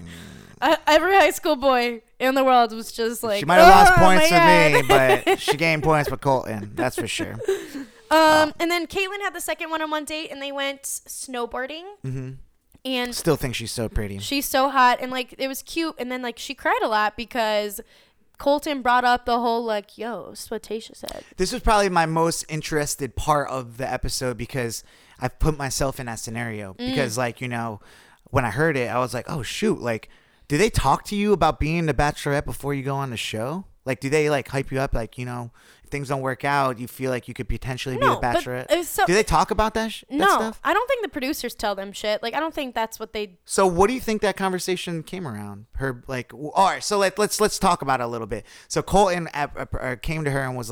every high school boy in the world was just like, she might have lost points with me, but she gained points with Colton. That's for sure. And then Caitlyn had the second one-on-one date, and they went snowboarding. Mm-hmm. And still think she's so pretty. She's so hot, and it was cute. And then she cried a lot because Colton brought up the whole yo, this is what Tayshia said. This was probably my most interested part of the episode because I've put myself in that scenario. Because when I heard it, I was like, oh shoot, do they talk to you about being the Bachelorette before you go on the show? Do they hype you up? If things don't work out, you feel like you could potentially be the Bachelorette. Do they talk about that stuff? I don't think the producers tell them shit. I don't think that's what they. So what do you think that conversation came around? Her all right. So let's talk about it a little bit. So Colton came to her and was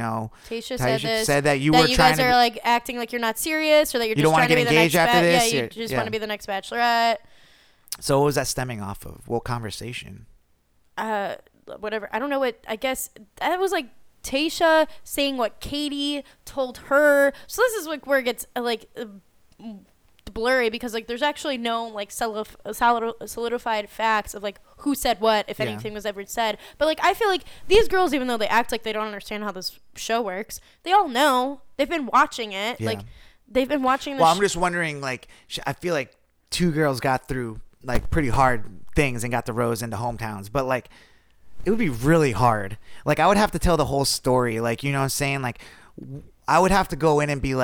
Tayshia said that you guys are acting like you're not serious, or that you're just trying to be the next after this. Yeah, you just want to be the next Bachelorette. So what was that stemming off of? What conversation? Whatever. I don't know what. I guess that was Tayshia saying what Katie told her. So this is where it gets blurry, because there's actually no solidified facts of who said what, if anything was ever said. But I feel these girls, even though they act like they don't understand how this show works, they all know. They've been watching it. Yeah. They've been watching. Well, I'm just wondering. I feel like two girls got through pretty hard things and got the rose into hometowns, but it would be really hard. I would have to tell the whole story. You know what I'm saying? I would have to go in and be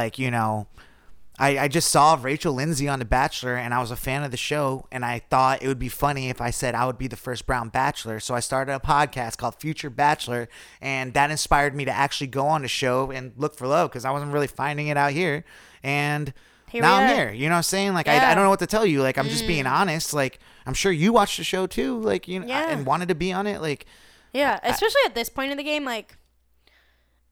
I just saw Rachel Lindsay on The Bachelor, and I was a fan of the show, and I thought it would be funny if I said I would be the first brown bachelor. So I started a podcast called Future Bachelor, and that inspired me to actually go on the show and look for love, because I wasn't really finding it out here. And now I'm here. You know what I'm saying? I don't know what to tell you. I'm just being honest. I'm sure you watched the show too. And wanted to be on it. Yeah, especially at this point in the game.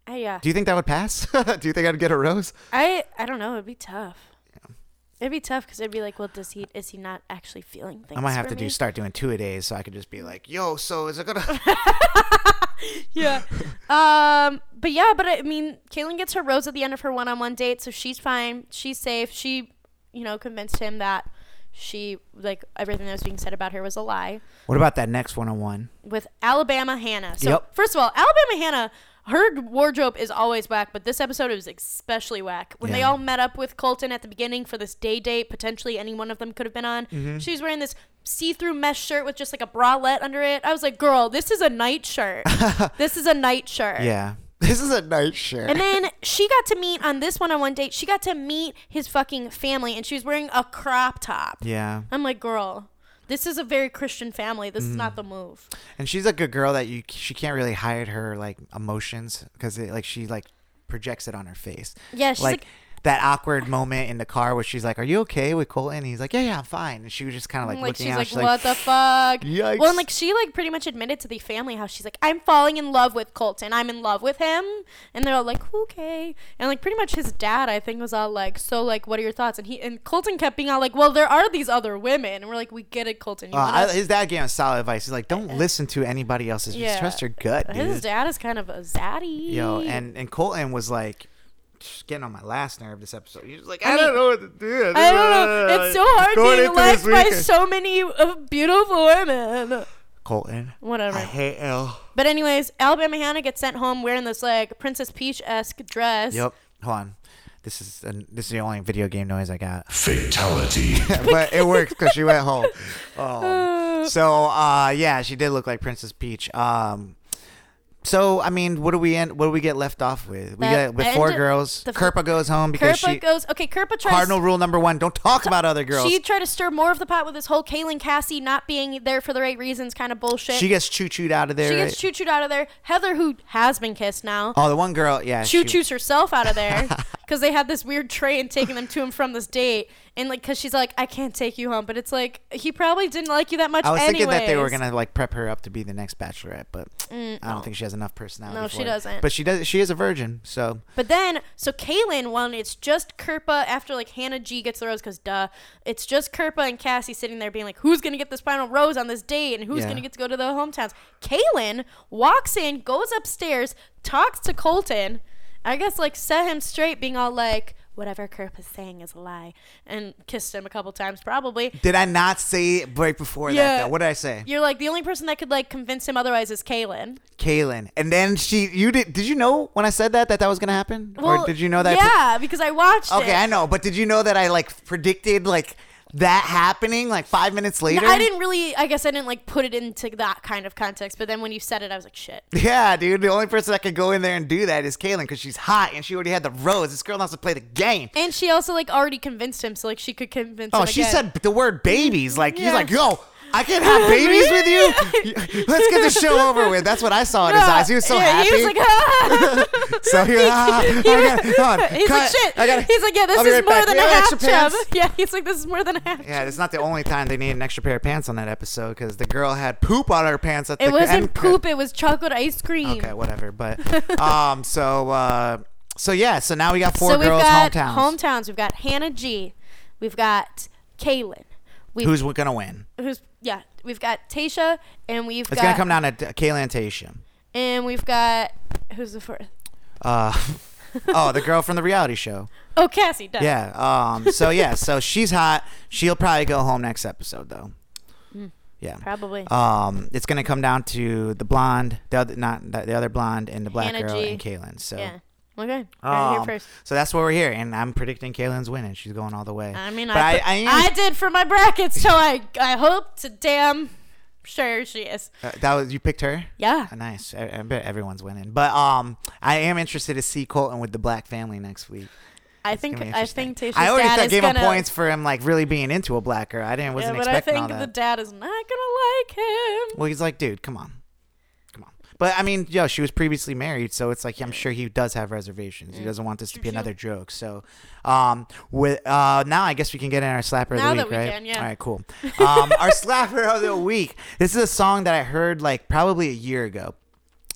Yeah. Do you think that would pass? Do you think I'd get a rose? I don't know. It'd be tough. Yeah. It'd be tough because it'd be like, well, is he not actually feeling things? I might have to me? start doing 2-a-days so I could just be like, yo, so is it gonna? Yeah. But I mean, Caelynn gets her rose at the end of her one-on-one date, so she's fine. She's safe. She, convinced him that she, like, everything that was being said about her was a lie. What about that next one-on-one? With Alabama Hannah. So, First of all, Alabama Hannah, her wardrobe is always whack, but this episode was especially whack. When they all met up with Colton at the beginning for this day date, potentially any one of them could have been on, she was wearing this see-through mesh shirt with just like a bralette under it. I was like, girl, this is a night shirt. This is a night shirt. Yeah. This is a night shirt. And then she got to meet, on this one-on-one date, she got to meet his fucking family, and she was wearing a crop top. Yeah. I'm like, girl, this is a very Christian family. This is not the move. And she's a good girl that she can't really hide her, like, emotions because, she, like, projects it on her face. Yeah, she's like that awkward moment in the car where she's like, are you okay with Colton? And he's like, yeah, I'm fine. And she was just kind of like looking out. She's like, what the fuck? Yikes. Well, and like she like pretty much admitted to the family how she's like, I'm falling in love with Colton. I'm in love with him. And they're all like, okay. And like pretty much his dad, I think, was all like, so like, what are your thoughts? And Colton kept being all like, well, there are these other women. And we're like, we get it, Colton. His dad gave him solid advice. He's like, don't listen to anybody else's. Just trust your gut, dude. His dad is kind of a zaddy. Yo, and Colton was like, getting on my last nerve this episode. He was like, I don't know what to do. I don't know. It's so hard being liked by so many beautiful women. Colton. Whatever. I hate Elle. But anyways, Alabama Hannah gets sent home wearing this like Princess Peach-esque dress. Yep. Hold on. This is the only video game noise I got. Fatality. But it works because she went home. She did look like Princess Peach. So I mean, what do we get left off with? We got with 4 girls. Kirpa goes home because Kirpa tries. Cardinal rule number 1: don't talk about other girls. She tried to stir more of the pot with this whole Caelynn Cassie not being there for the right reasons kind of bullshit. She gets choo-chooed out of there. Heather, who has been kissed now. Oh, the one girl, yeah. Choo-choos herself out of there because they had this weird train taking them to and from this date. And like, cause she's like, I can't take you home, but it's like he probably didn't like you that much. I was thinking that they were gonna like prep her up to be the next Bachelorette, but I don't think she has enough personality. No, she doesn't. But she does. She is a virgin, so. But then, so Caelynn, when it's just Kirpa after like Hannah G gets the rose, cause it's just Kirpa and Cassie sitting there being like, who's gonna get this final rose on this date, and who's gonna get to go to the hometowns? Caelynn walks in, goes upstairs, talks to Colton. I guess like set him straight, being all like, whatever Kirpa's saying is a lie, and kissed him a couple times probably. Did I not say it right before that though? What did I say? You're like, the only person that could like convince him otherwise is Caelynn. And then did you know when I said that was gonna happen? Well, or did you know that? Yeah, because I watched it. Okay, I know, but did you know that I like predicted like that happening like 5 minutes later? No, I guess I didn't like put it into that kind of context, but then when you said it, I was like, shit. Yeah, dude, the only person that could go in there and do that is Caelynn because she's hot and she already had the rose. This girl wants to play the game. And she also like already convinced him, so like she could convince him she again. said the word babies. Like, he's like, yo, I can have babies with you? Let's get the show over with. That's what I saw in his eyes. He was so happy. He was like, ah. So he was like, he's like, shit. He's like, yeah, this is more than a half chub. Yeah, he's like, this is more than a half. Yeah, it's not the only time they need an extra pair of pants on that episode because the girl had poop on her pants. It wasn't poop. It was chocolate ice cream. Okay, whatever. But so now we got 4 girls hometowns. We've got Hannah G. We've got Caelynn. Who's gonna win? We've got Tayshia, and it's gonna come down to Caelynn and Tayshia. And we've got, who's the fourth? The girl from the reality show. Oh, Cassie. Duh. Yeah. So she's hot. She'll probably go home next episode though. Yeah. Probably. It's gonna come down to the blonde, the other blonde, and the black Hannah girl G. and Caelynn. So. Yeah. Okay. Right here first. So that's what we're here, and I'm predicting Caelynn's winning. She's going all the way. I mean, I did for my brackets, so I hope to damn sure she is. You picked her? Yeah. Nice. I bet everyone's winning. But I am interested to see Colton with the black family next week. I think Tayshia's I already dad gave him points for him like really being into a black girl. Wasn't expecting all that. But I think the dad is not gonna like him. Well, he's like, dude, come on. But I mean, she was previously married, so it's like I'm sure he does have reservations. He doesn't want this to be another joke. So, now I guess we can get in our slapper of the week, right? Can, yeah. All right, cool. Our slapper of the week. This is a song that I heard like probably a year ago.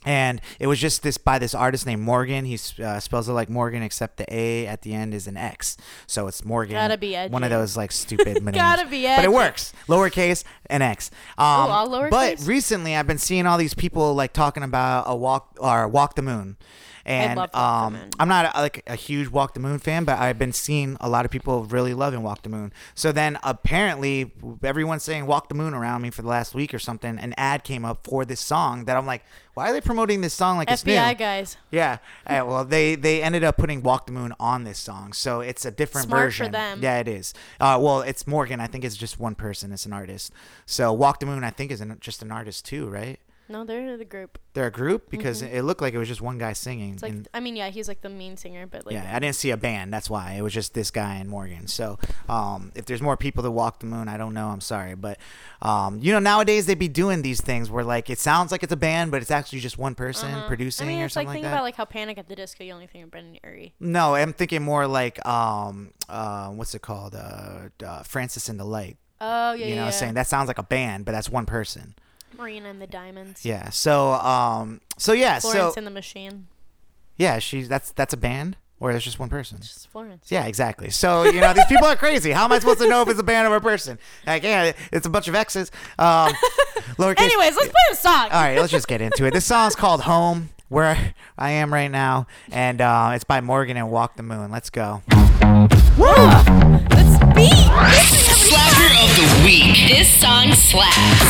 And it was just by this artist named Morgan. He spells it like Morgan, except the A at the end is an X. So it's Morgan. Gotta be edgy. One of those like stupid names. Gotta be edgy. But it works. Lowercase and X. All lowercase? But recently I've been seeing all these people like talking about Walk the Moon. And I love Walk the Moon. I'm not like a huge Walk the Moon fan, but I've been seeing a lot of people really loving Walk the Moon. So then apparently everyone's saying Walk the Moon around me for the last week or something. An ad came up for this song that I'm like, why are they promoting this song like it's new? FBI guys. Yeah. Well, they ended up putting Walk the Moon on this song, so it's a different Smart version. for them. Yeah, it is. Well, it's Morgan. I think it's just one person. It's an artist. So Walk the Moon, I think, is just an artist too, right? No, they're the group. They're a group because it looked like it was just one guy singing. It's like, I mean, yeah, he's like the main singer, but like. Yeah, I didn't see a band. That's why it was just this guy and Morgan. So, if there's more people that Walk the Moon, I don't know. I'm sorry, but nowadays they be doing these things where like it sounds like it's a band, but it's actually just one person producing or something like that. Think about like how Panic at the Disco. You only think of Brendan Urie. No, I'm thinking more like what's it called? Francis and the Light. Oh yeah, you know, saying that sounds like a band, but that's one person. Marina and the Diamonds. Yeah. So yeah. Florence and the Machine. Yeah, that's a band, or it's just one person. It's just Florence. Yeah, exactly. So these people are crazy. How am I supposed to know if it's a band or a person? Like, yeah, it's a bunch of X's. Lowercase. Anyways, let's play the song. All right, let's just get into it. This song's called "Home," where I am right now, and it's by Morgan and Walk the Moon. Let's go. Woo! Let's beat. Slapper of the week. This song slaps.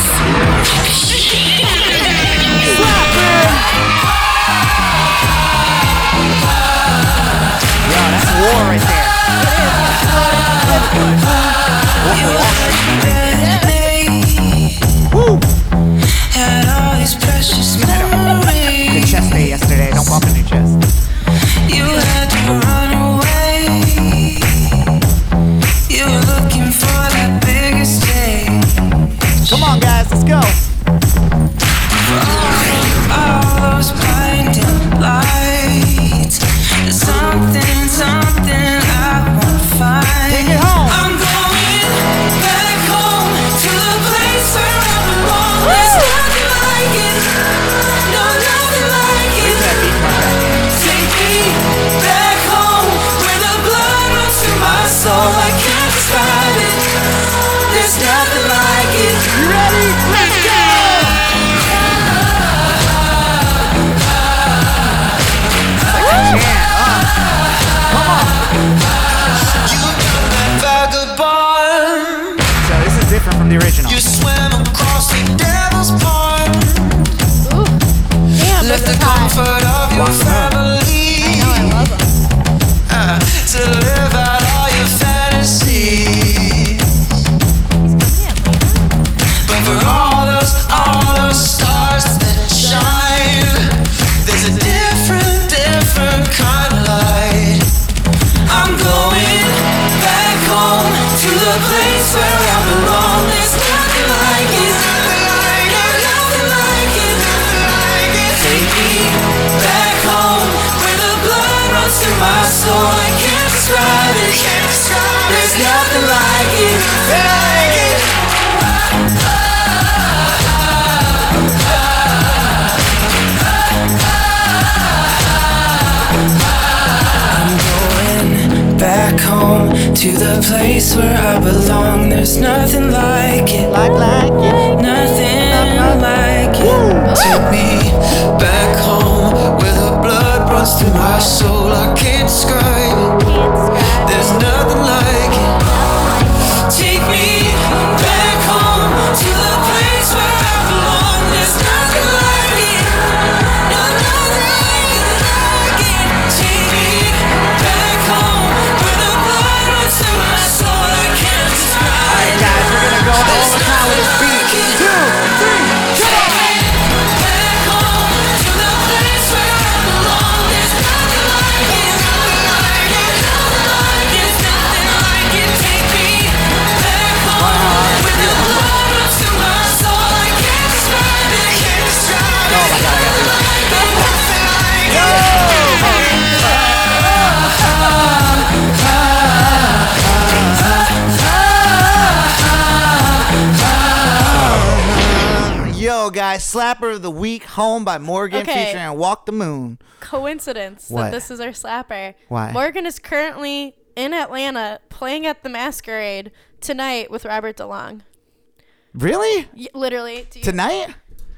Yo, that's war right there. Woo! Had all these precious memories. Good chest day yesterday. Don't bump in your chest. You had to run away. You were looking for that biggest day. Come on, guys, let's go. All those blinding lights. There's something I wanna find. Take it home. I'm going back home to the place where I belong. There's nothing like it. No, nothing like it. Take me back home where the blood runs through my soul. I can't describe it. There's nothing like it. You ready? Let's go. Vagabond, So this is different from the original. you swam across the devil's pond. Ooh. Damn, Left the those are hot. comfort of your family. I know, I love them. To live out all your fantasies. But for all those stars that shine, there's a different kind of light. I'm going back home to the place where I belong. There's nothing like it. Nothing like it. Take me back home where the blood runs through my soul. I can't describe it. There's nothing like it. Back home to the place where I belong. There's nothing like it. Nothing like it. Take me back home where the blood runs through my soul. I can't describe it. There's nothing like it. Take me back home to the place where I belong. There's nothing like it. Nothing like it. Take me back home where the blood runs through my soul. I can't describe. All right, guys, we're gonna go all the time with this beat. 2, 3, come on. Back home to the place where I belong. There's nothing like it. go, guys. Slapper of the Week, Home by Morgan, featuring Walk the Moon. Coincidence that this is our slapper. Why? Morgan is currently in Atlanta playing at the Masquerade tonight with Robert DeLong. Really? Literally. Tonight?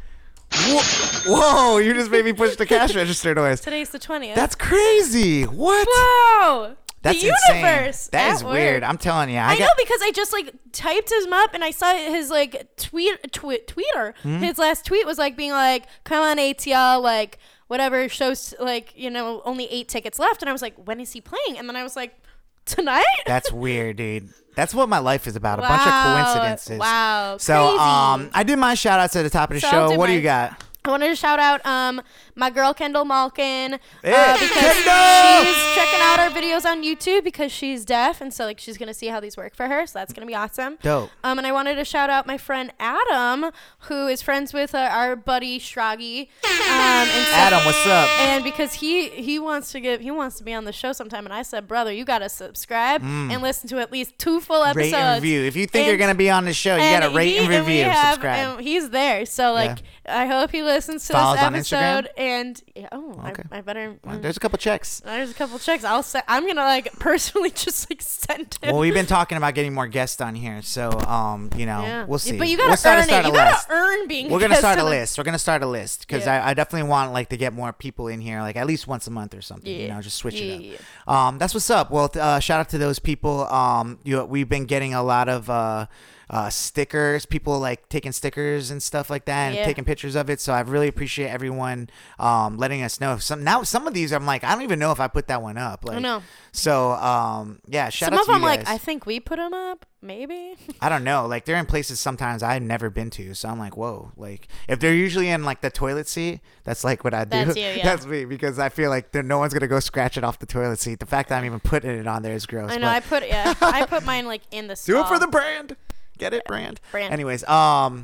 Whoa, you just made me push the cash register noise. Today's the 20th. That's crazy. What? Whoa. That's the insane. universe. That is weird. I'm telling you. I know because I just like typed him up and I saw his like tweeter. Mm-hmm. His last tweet was like being like, "Come on ATL, like whatever shows, like only 8 tickets left." And I was like, "When is he playing?" And then I was like, "Tonight." That's weird, dude. That's what my life is about. A bunch of coincidences. Wow. So crazy. I did my shout outs at the top of the show. What do you got? I wanted to shout out my girl Kendall Malkin because she's checking out our videos on YouTube because she's deaf, and so like she's gonna see how these work for her. So that's gonna be awesome. Dope. And I wanted to shout out my friend Adam, who is friends with our buddy Shraggy. Adam, what's up? And because he wants to be on the show sometime, and I said, brother, you gotta subscribe and listen to at least 2 full episodes. Rate and review. If you think you're gonna be on the show, you gotta rate and review. Subscribe. And he's there, so like I hope he listens to Follows this episode. on Instagram? And okay. I better. There's a couple checks. There's a couple checks. I'm gonna like personally just like send him. Well, we've been talking about getting more guests on here, so we'll see. But you gotta earn it. You gotta earn being. We're gonna start a list. We're gonna start a list because I definitely want like to get more people in here, like at least once a month or something. Just switch it up. That's what's up. Well, shout out to those people. We've been getting a lot of stickers, people like taking stickers and stuff like that and taking pictures of it. So I really appreciate everyone letting us know. Some of these I'm like, I don't even know if I put that one up. Like, I know. So shout some out of to them you guys. like I think we put them up. Maybe. I don't know. Like they're in places sometimes I've never been to, so I'm like, whoa. Like if they're usually in like the toilet seat, that's like what I do. That's you, yeah. That's me because I feel like no one's gonna go scratch it off the toilet seat. The fact that I'm even putting it on there is gross. I know. I put mine like in the stall. Do it for the brand. Get it, brand. Anyways, it's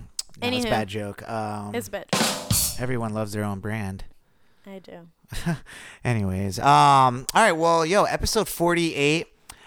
a bad joke. It's a bad joke. Everyone loves their own brand. I do. Anyways, all right. Well, episode 48.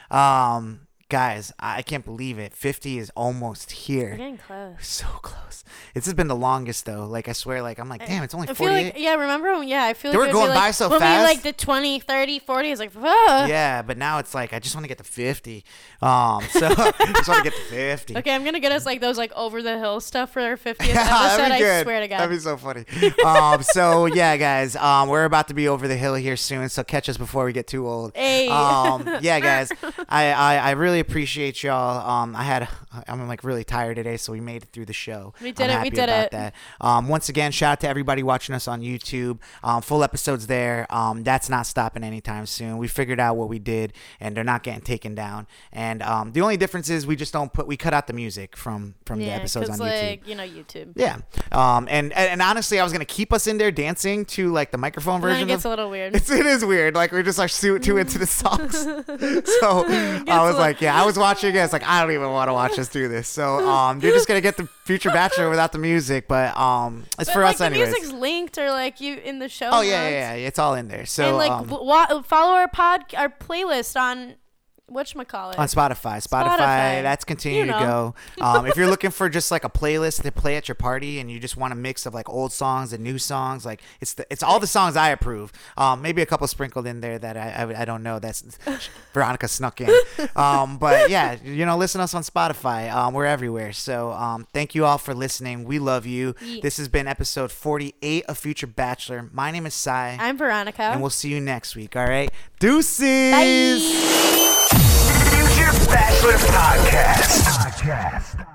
Guys, I can't believe it. 50 is almost here. We're getting close. So close. This has been the longest though. Like I swear, like I'm like, damn, it's only 48. Remember when? I feel like they were going by so fast. When we like the 20, 30, 40, it's like, fuck. Yeah, but now it's like I just want to get to 50. So I just want to get to 50. Okay, I'm gonna get us like those like over the hill stuff for our 50th episode. I swear to God, that'd be so funny. So yeah, guys, we're about to be over the hill here soon. So catch us before we get too old. Hey. Yeah, guys, I really appreciate y'all. I'm like really tired today, so we made it through the show. We did it. We did it. That. Once again, shout out to everybody watching us on YouTube. Full episodes there. That's not stopping anytime soon. We figured out what we did, and they're not getting taken down. And the only difference is we cut out the music from the episodes on YouTube. YouTube. Yeah. And honestly, I was gonna keep us in there dancing to like the microphone version. It gets a little weird. It is weird. Like we're just like too into the songs. So I was like, I was watching it. It's like I don't even want to watch us do this. So you're just gonna get the Future Bachelor without the music, but it's for us anyways. The music's linked or like you in the show. Oh yeah, it's all in there. So and like follow our playlist on whatchamacallit? On Spotify. That's continuing to go. If you're looking for just like a playlist to play at your party and you just want a mix of like old songs and new songs, like it's all the songs I approve. Maybe a couple sprinkled in there that I don't know. That's Veronica snuck in. But yeah, listen to us on Spotify. We're everywhere. So thank you all for listening. We love you. This has been episode 48 of Future Bachelor. My name is Sai. I'm Veronica. And we'll see you next week. All right. Deuces. Bye. Future Bachelor Podcast.